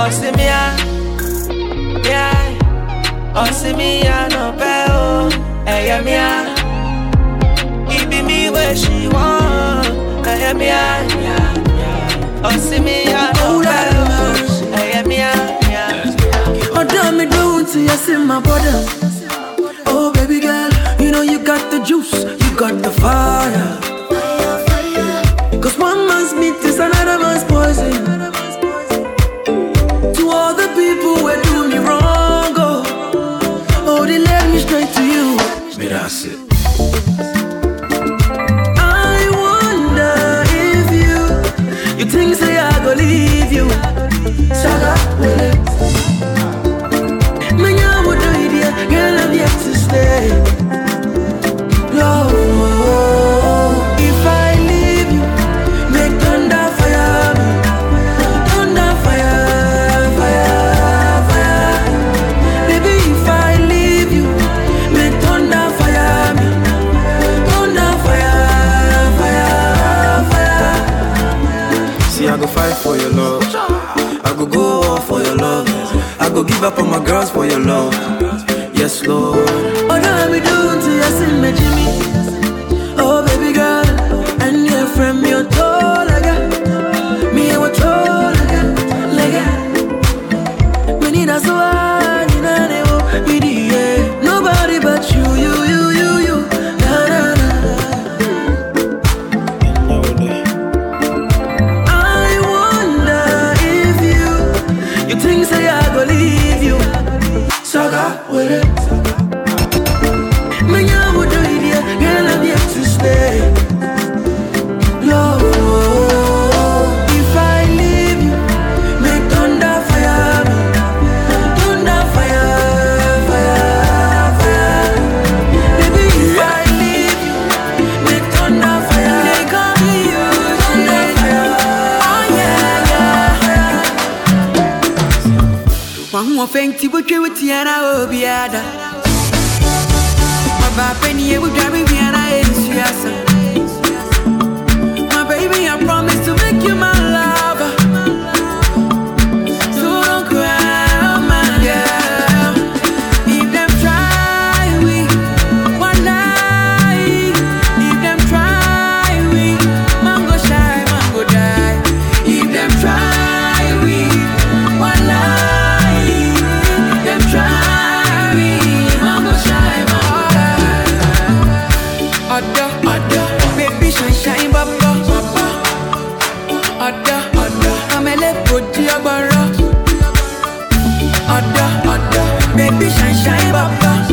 Speaker 1: Osimia, yeah. Osimia no peo, hey mia. It be me where she want, hey mia, yeah. Osimia no peo, hey mia, yeah.
Speaker 16: Oh damn me down to you in my body. Oh baby girl, you know you got the juice, you got the fire. Cause one man's meat is another man's poison. To all the people who do me wrong, oh, they led me straight to you.
Speaker 20: Me that's it.
Speaker 16: I wonder if you think say I go leave you. Saga, man, I would do it, girl, I'm yet to stay. Love, if I leave you, make thunder fire me. Thunder fire, fire, fire. Baby, if I leave you, make thunder fire me. Thunder fire, fire, fire.
Speaker 12: See, I go fight for your love. I go off for your love. I go give up on my girls for your love. Yes, Lord.
Speaker 16: Oh, now we doing to you, sing me Jimmy. Oh, baby girl, and your friend, you're tall again. Me, I was tall again. We need a sword in a name, we need nobody but you. Na, na, na. I wonder if you think say I go leave you. Saga with it. Man, I would do it, girl, I'm yet to stay. Love, if I leave you, make thunder fire me. Thunder fire, fire, fire. Baby, if I leave you, make thunder fire. They call me you, thunder fire. Oh yeah. One more thing to put you with Tiana Obiada. My baby, would drive me and I my baby, I promise to make you my lover. So don't cry, my girl. If them try, we one night. If them try, we mango shy, mango die. If them try, we one night. If them try, we mango shy, mango die. Ada, baby shine, baba. Ada, I'm a left body agbara. Ada, baby shine, baba.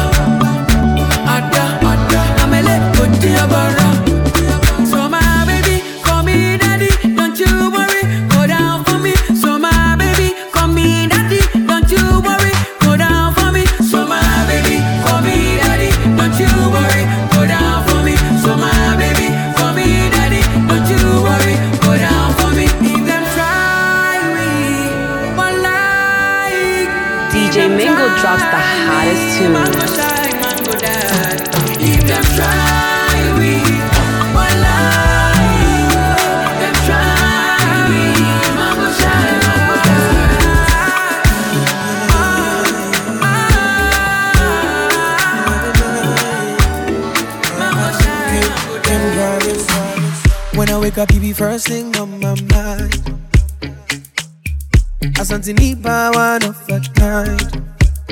Speaker 16: Ada, I'm a left body agbara. So my baby, call me daddy, don't you worry, go down for me. So my baby, call me daddy, don't you worry, go down for me. So my baby, call me daddy, don't you worry, go down for me. So my baby, call me daddy, don't you worry, go down for me. If them try me, one like
Speaker 2: DJ Mingo drops the hottest tune.
Speaker 16: Mango shy, mango die. If them try me, one like. If them try me, mango shy, mango
Speaker 12: When I wake up, you be first thing on my mind. Asante Nipa one of a kind.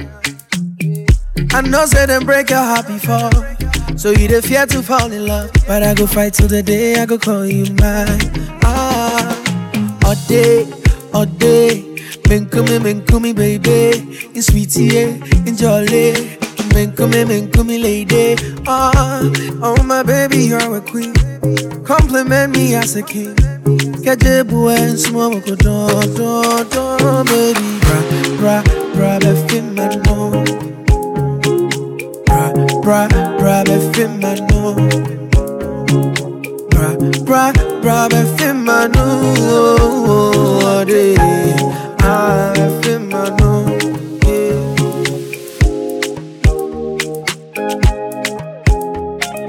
Speaker 12: I know say them break your heart before, so you the fear to fall in love. But I go fight till the day I go call you mine. All day, menkumi baby, in sweetie, in jolly, menkumi lady. Oh my baby, you're a queen. Compliment me as a king. Kajebu and small go do, baby. Bra, befim my no. Bra, befim my no. Bra, befim my no. Befim my no.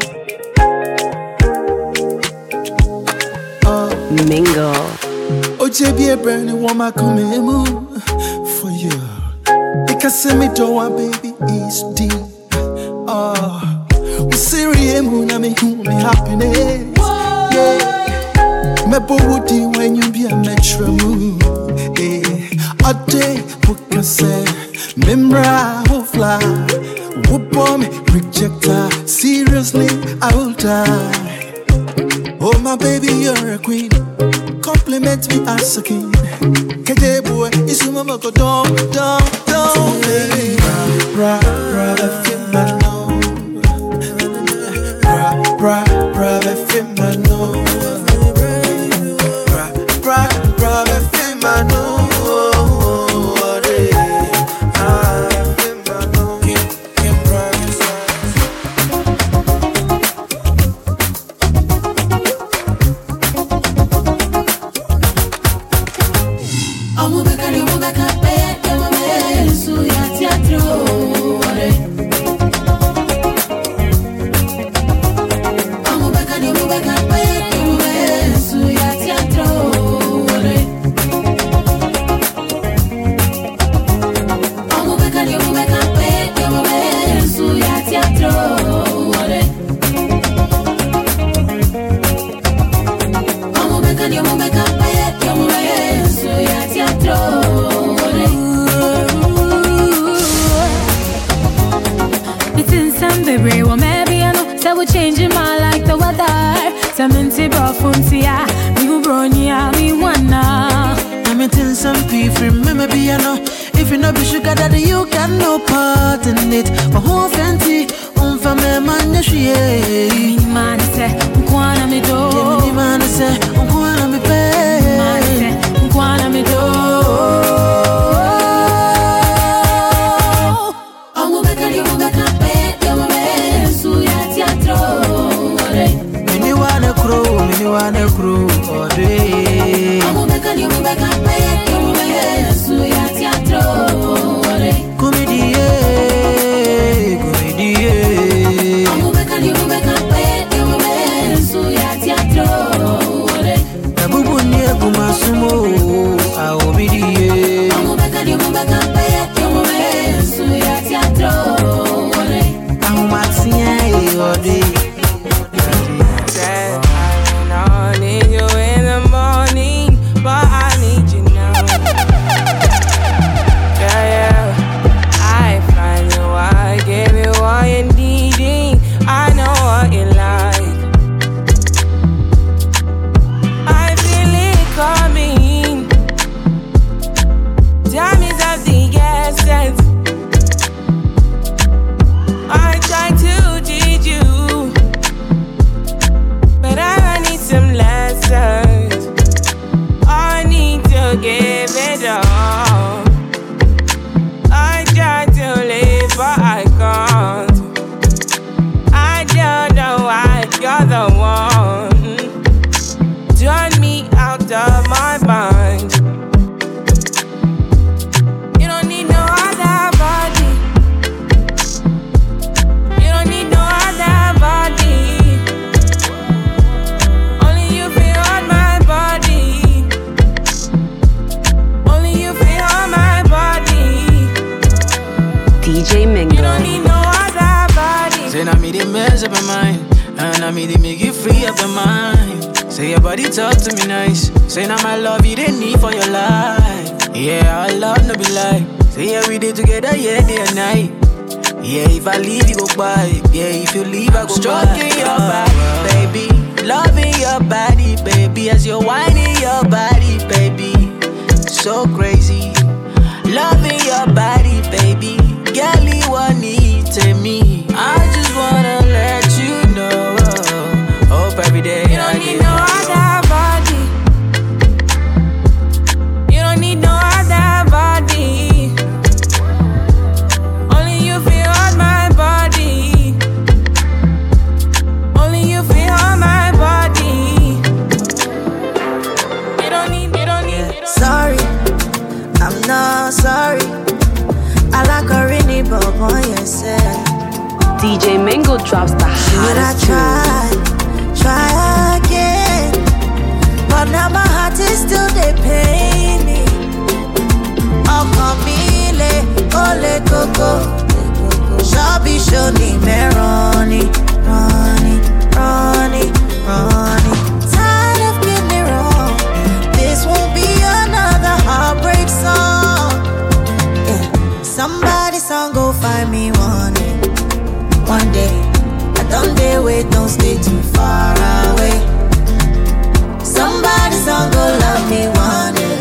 Speaker 2: Mingo.
Speaker 4: be a burning woman coming for you. Because send me to one baby is deep. Oh, we serious moon, I make you happiness. Yeah, me body when you be a metro moon. Yeah, a day who can say, Memra who fly, who bomb reject her. Seriously, I will die. Oh my baby, you're a queen. Compliment me as a king. KJ boy, it's your mama go down, baby. Brother, feel my nose. Brother, feel my nose. Brother, feel my nose.
Speaker 2: DJ Mingo drops the hottest
Speaker 5: try again, but now my heart is still the pain. le coco. Shabby shoni me Ronnie. Tired of getting it wrong. This won't be another heartbreak song. Yeah. Somebody song go find me one day. I don't dare wait, don't stay too far away. Somebody song go love me one day.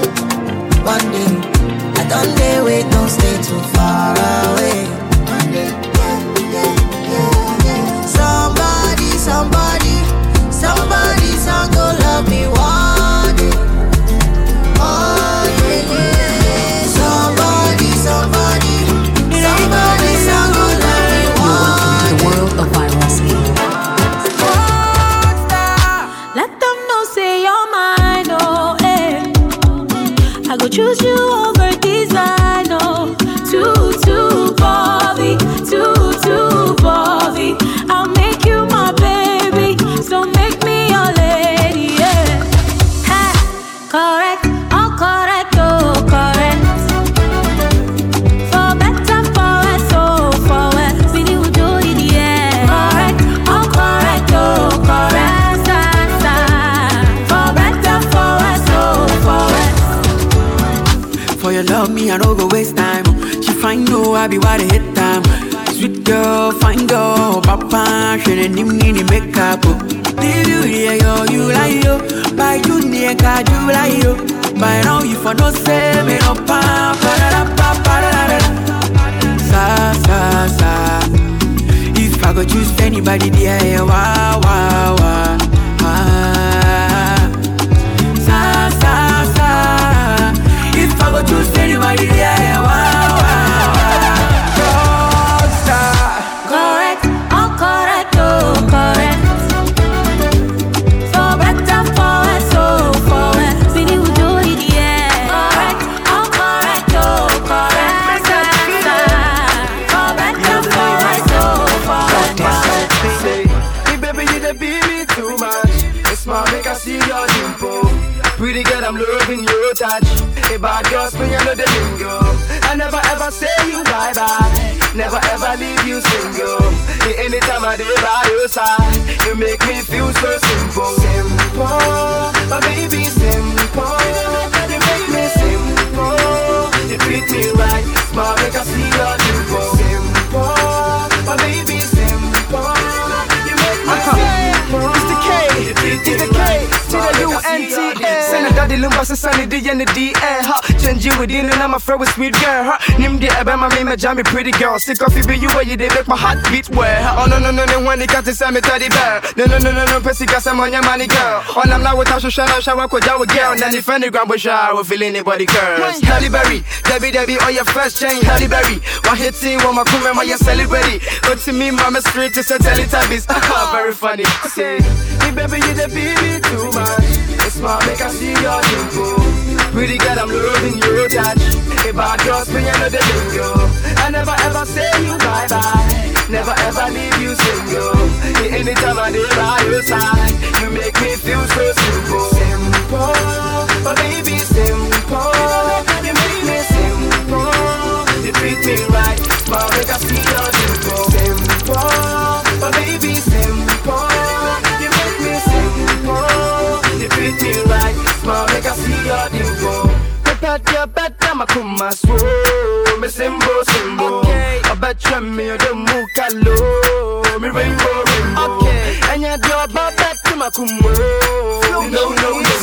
Speaker 5: I don't dare wait, don't stay too far away. One day. Somebody song go love me one day. Oh yeah. Somebody song go love me one day.
Speaker 2: The world of viral skill.
Speaker 15: Let them know say you're mine, oh I go choose you over design, oh. Too Bobby, too Bobby. I'll make you my baby, so make me your lady, yeah. Hey, correct, oh correct, oh correct. For better, for worse, oh for worse. We need to do it, yeah. Correct, oh correct, oh correct. For better, for worse, oh for worse.
Speaker 12: For your love, me I don't go waste time. She find no, I be wide hit time. Sweet girl, fine girl, papa, she didn't need the makeup. Did you hear you like yo? By you near God, you like yo. By now you for no say me no pa. Sa. If I go choose anybody, there, wow. Sa. If I go choose anybody, there, wow.
Speaker 15: Correct, oh correct, oh correct. For better, for worse, oh for worse. We need to do it, yeah. Correct, oh correct, oh correct. For better, for worse, oh for worse.
Speaker 21: Hey baby, you the beat me too much. It's smart, make I see your dimple. Pretty girl, I'm loving your touch. Hey bad girl, spring under the lingo. I never ever say you bye-bye. Never ever leave you single. Anytime I did by your side, you make me feel so simple. Simple, my baby, simple. You make me simple. You treat me right, smart, make I see your dimple. Simple, my baby, simple. You make me simple. It's the K, it's the K, to the U-N-T-A. Send a daddy lumba, so sunny D and the D-A. Change you within and I'm a friend with sweet girl. Nim the ebe, my name, jammy pretty girl. Sick of you, where you they make my heart beat well. Oh no, when you can't say me teddy bear. No, Pessy got some on your money girl. On I'm not with Tasha Shana, shower with our girl. And if any grand bush, I will feel anybody curls. Halle Berry, Debbie, on your first chain, Halle Berry. One hit team, one my crew, my celebrity. But to me, mama straight to say Teletubbies. Very funny. Say, hey baby, you the baby too much. It's smart, make I see your dimple. Pretty girl, I'm loving your touch. Hey bad girl, spring under the lingo. I never ever say you bye-bye. Never ever leave you single. Anytime I did by your side, you make me feel so simple. Simple, but baby, simple. You make me simple. You treat me right, smile, make I see your dimple. Simple, but baby, simple. You make me simple. You treat me right, smile, make I see your dimple. Better, my kuma so me simbo. I bet you me the mukalo, me rainbow. Okay, and you do about back to my kumo. No,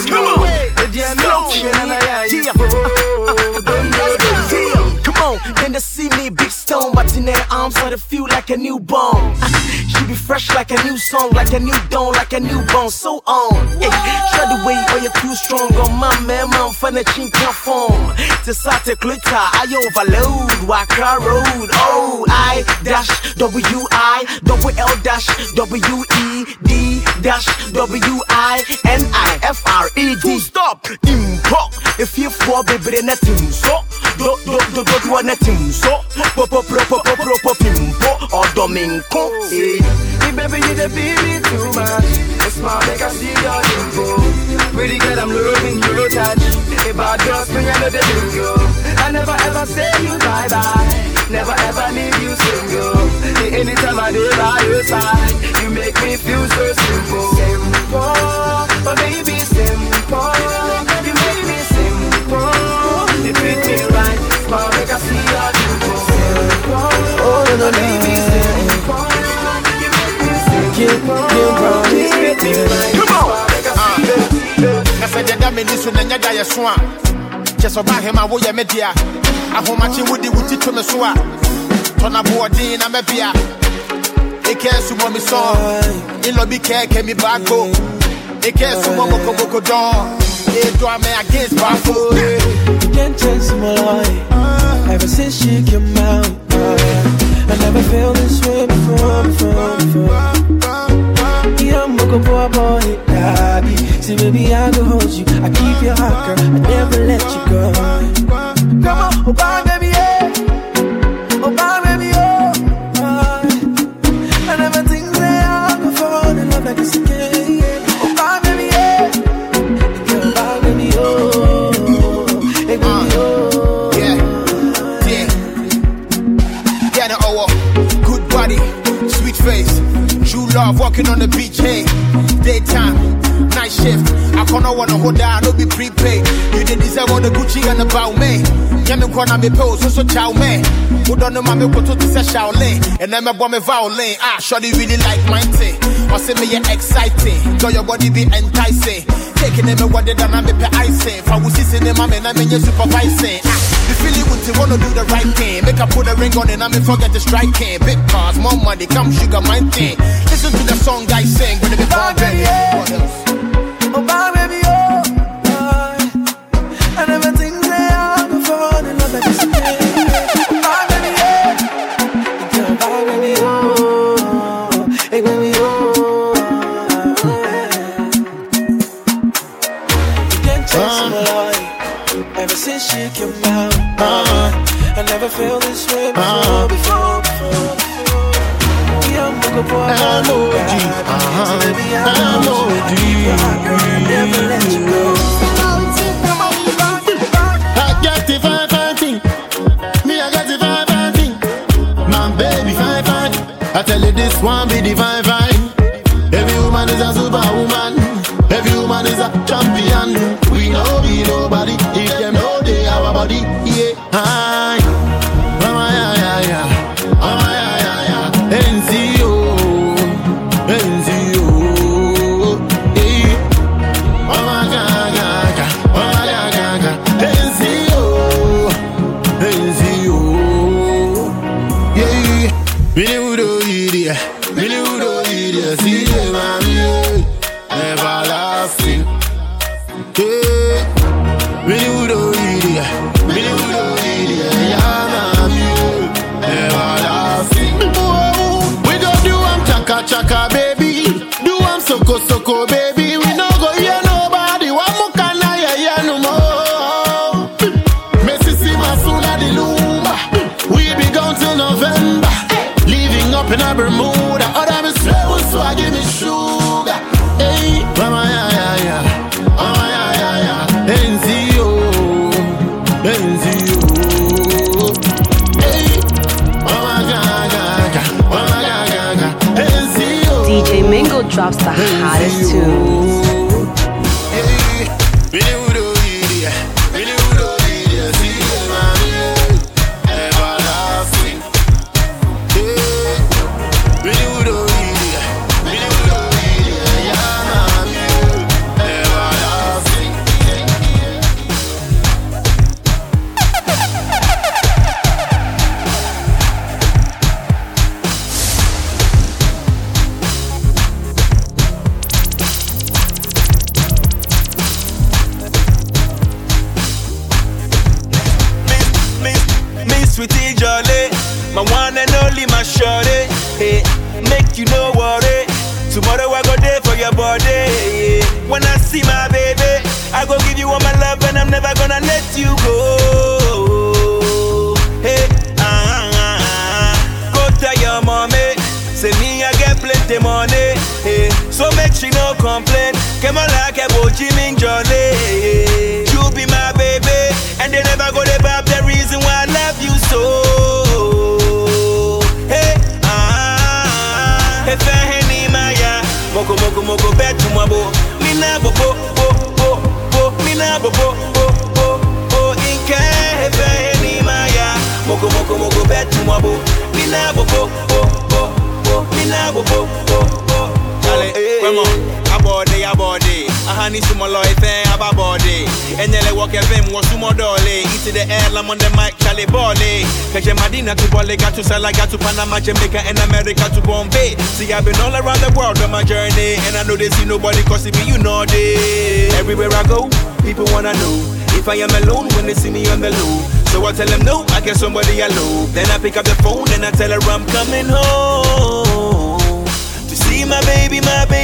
Speaker 21: come on, then to see me big stone, but in their arms I feel like a newborn. She be fresh like a new song, like a new dawn, like a newborn. So on, try the way or you're too strong. On my man, I'm finna chink your form. To start a glitter, I overload, Waka road. Oh, I dash W-I, double L dash W-E-D dash W-I-N-I-F-R-E-D. Stop, import. If you fall, baby, then that's him. So, do one at him. So, pimpo, or domingo. Hey, baby, you the baby too much. It's smart, make I see your dimple. Pretty girl, I'm loving your touch. Hey, bad girl, spring under the lingo. I
Speaker 6: I never ever say you bye bye. Never ever leave you single. Anytime I do by your side, you make me feel so simple. Simple, but baby simple. You make me simple. You treat me right, smile make I see your dimple. Simple, but baby simple. You make me simple. You treat me right, smile make I see your dimple.
Speaker 9: I said that means you never die a swan. Just about him, I will ya media. I hold my chin with the witty to me swa. Turn a board in a mebia. It cares to mommy song. In lobby care came me back home. It cares to mama Coco Dawn. It do me against Bafo.
Speaker 8: You can't chase my life. Ever since she came out, I never felt this way before. Yeah, I'm looking for a boy, daddy. See, baby, I can hold you. I keep your heart, girl. I never let you go. Come on, oh, bye, baby, yeah. Oh, bye, baby, oh. I never think that I could fall in love like this again. Oh, bye, baby, yeah. Oh, bye, baby, oh. Hey, baby, oh.
Speaker 9: Yeah, no, good body, sweet face. True love, walking on the beach, hey. Daytime, night shift. I can't wanna hold down, no be prepaid. You didn't deserve all the Gucci and about me. Yami kwana me pose, so chow me. Who don't know my me go to say Shaolin. And then my bomb me violin. Ah, shawty really like mine thing. Or say me you exciting. Girl, your body be enticing. Taking them a water than I me pay icing. If I was sitting in my man, I mean you supervising. Ah, the feeling when you wanna do the right thing. Make her put a ring on and I me forget to strike in. Big cars, more money, come sugar my thing. Listen to the song I sing when it be bumping. What else?
Speaker 8: Oh, bye, baby, oh. I never think that I could fall in love like this again. Oh, bye, baby, yeah. Oh, bye, baby, oh. Hey, baby, oh. You can't chase my life. Ever since she came out, I never felt this way before. I'm looking for a never let you go.
Speaker 21: I got the fine thing. Me, I got the fine thing. My baby, fine. I tell you this one be the fine. Every woman is a superwoman. Every woman is a champion. We know be nobody. If them know they our body. Yeah, hi. Chaka baby, do I'm soko baby. We no go hear nobody. Wa mukana ya no more. Messi si masuna di lumba. We be gone till November. Living up in a Bermuda. Other me swear so I give me sugar. Hey, mama ya. Mama ya. Enzio. Hey, mama ga.
Speaker 2: DJ Mingo drops the hottest tunes.
Speaker 23: Sweetie jolly, my one and only, my shorty. Hey, make you no worry. Tomorrow I go there for your body. Hey, when I see my baby, I go give you all my love and I'm never gonna let you go. Hey, go tell your mommy, say me I get plenty money. Hey, so make she no complain. Come on like a boy, Jimmy Jolly. You be my baby, and they never go to bab the reason. go back to my bo. Me na bo bo bo bo bo. Me na bo bo bo bo bo. Inke any maya. Moko back to my bo. Me na bo bo bo bo bo. Me na bo bo bo bo. Dale, come on, abode. Ahani sumo life ababode. Enyele walk evem was sumo dole. Into the air, I'm on the mic, Charlie Bole. Kaje Madina to Bole, got to Salaga to Panama, Jamaica, and America to Bombay. See, I've been all around the world on my journey, and I know they see nobody cause it be you know they. Everywhere I go, people wanna know if I am alone when they see me on the low. So I tell them no, I get somebody I love. Then I pick up the phone and I tell her I'm coming home to see my baby,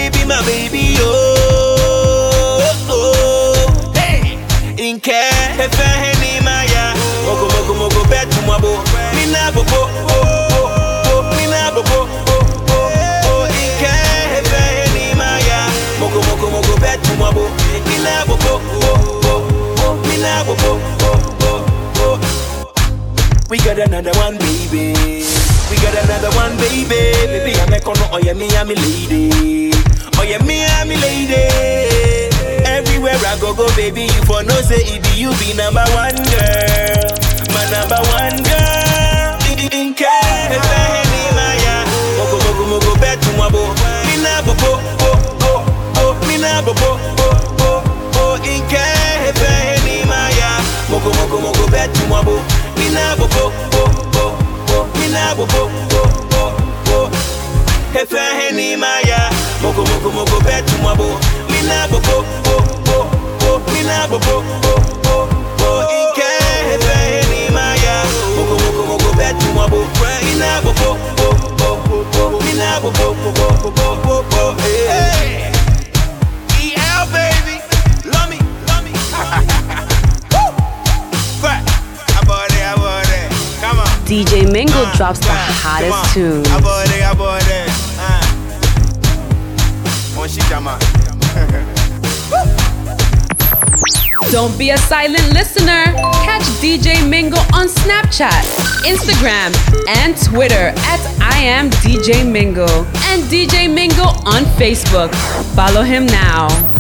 Speaker 23: oh. Hey, in care, if I any maya, moko back to my bo. Me na bo bo bo bo, me na bo bo bo bo. In care, if I any maya, moko back to my bo. Me na bo bo bo bo, me na bo bo bo bo. We got another one, baby. We got another one, baby. Baby, I'm a corner, oh yeah, me, I'm a lady. Oh yeah, me, I'm a lady. Everywhere I go, baby, you for no say it be you be number one girl. My number one girl. In care, if I any maya. Moko back to my bo. Me na bo bo bo bo bo. Me na bo bo bo bo bo. In care, if I any maya. Moko back to my bo. Me na bo bo bo bo bo. Me na bo bo bo bo bo. If I any maya. Moko back to my bo. Me na bo bo bo bo bo. Me na bo bo bo bo bo. Inke if I any maya. Moko back to my bo. Me na bo bo bo bo bo. Me na bo bo bo bo bo. Hey, EL baby, love me. Come on.
Speaker 2: DJ Mingo drops the hottest tunes. Don't be a silent listener. Catch DJ Mingo on Snapchat, Instagram, and Twitter at I am DJ Mingo, and DJ Mingo on Facebook. Follow him now.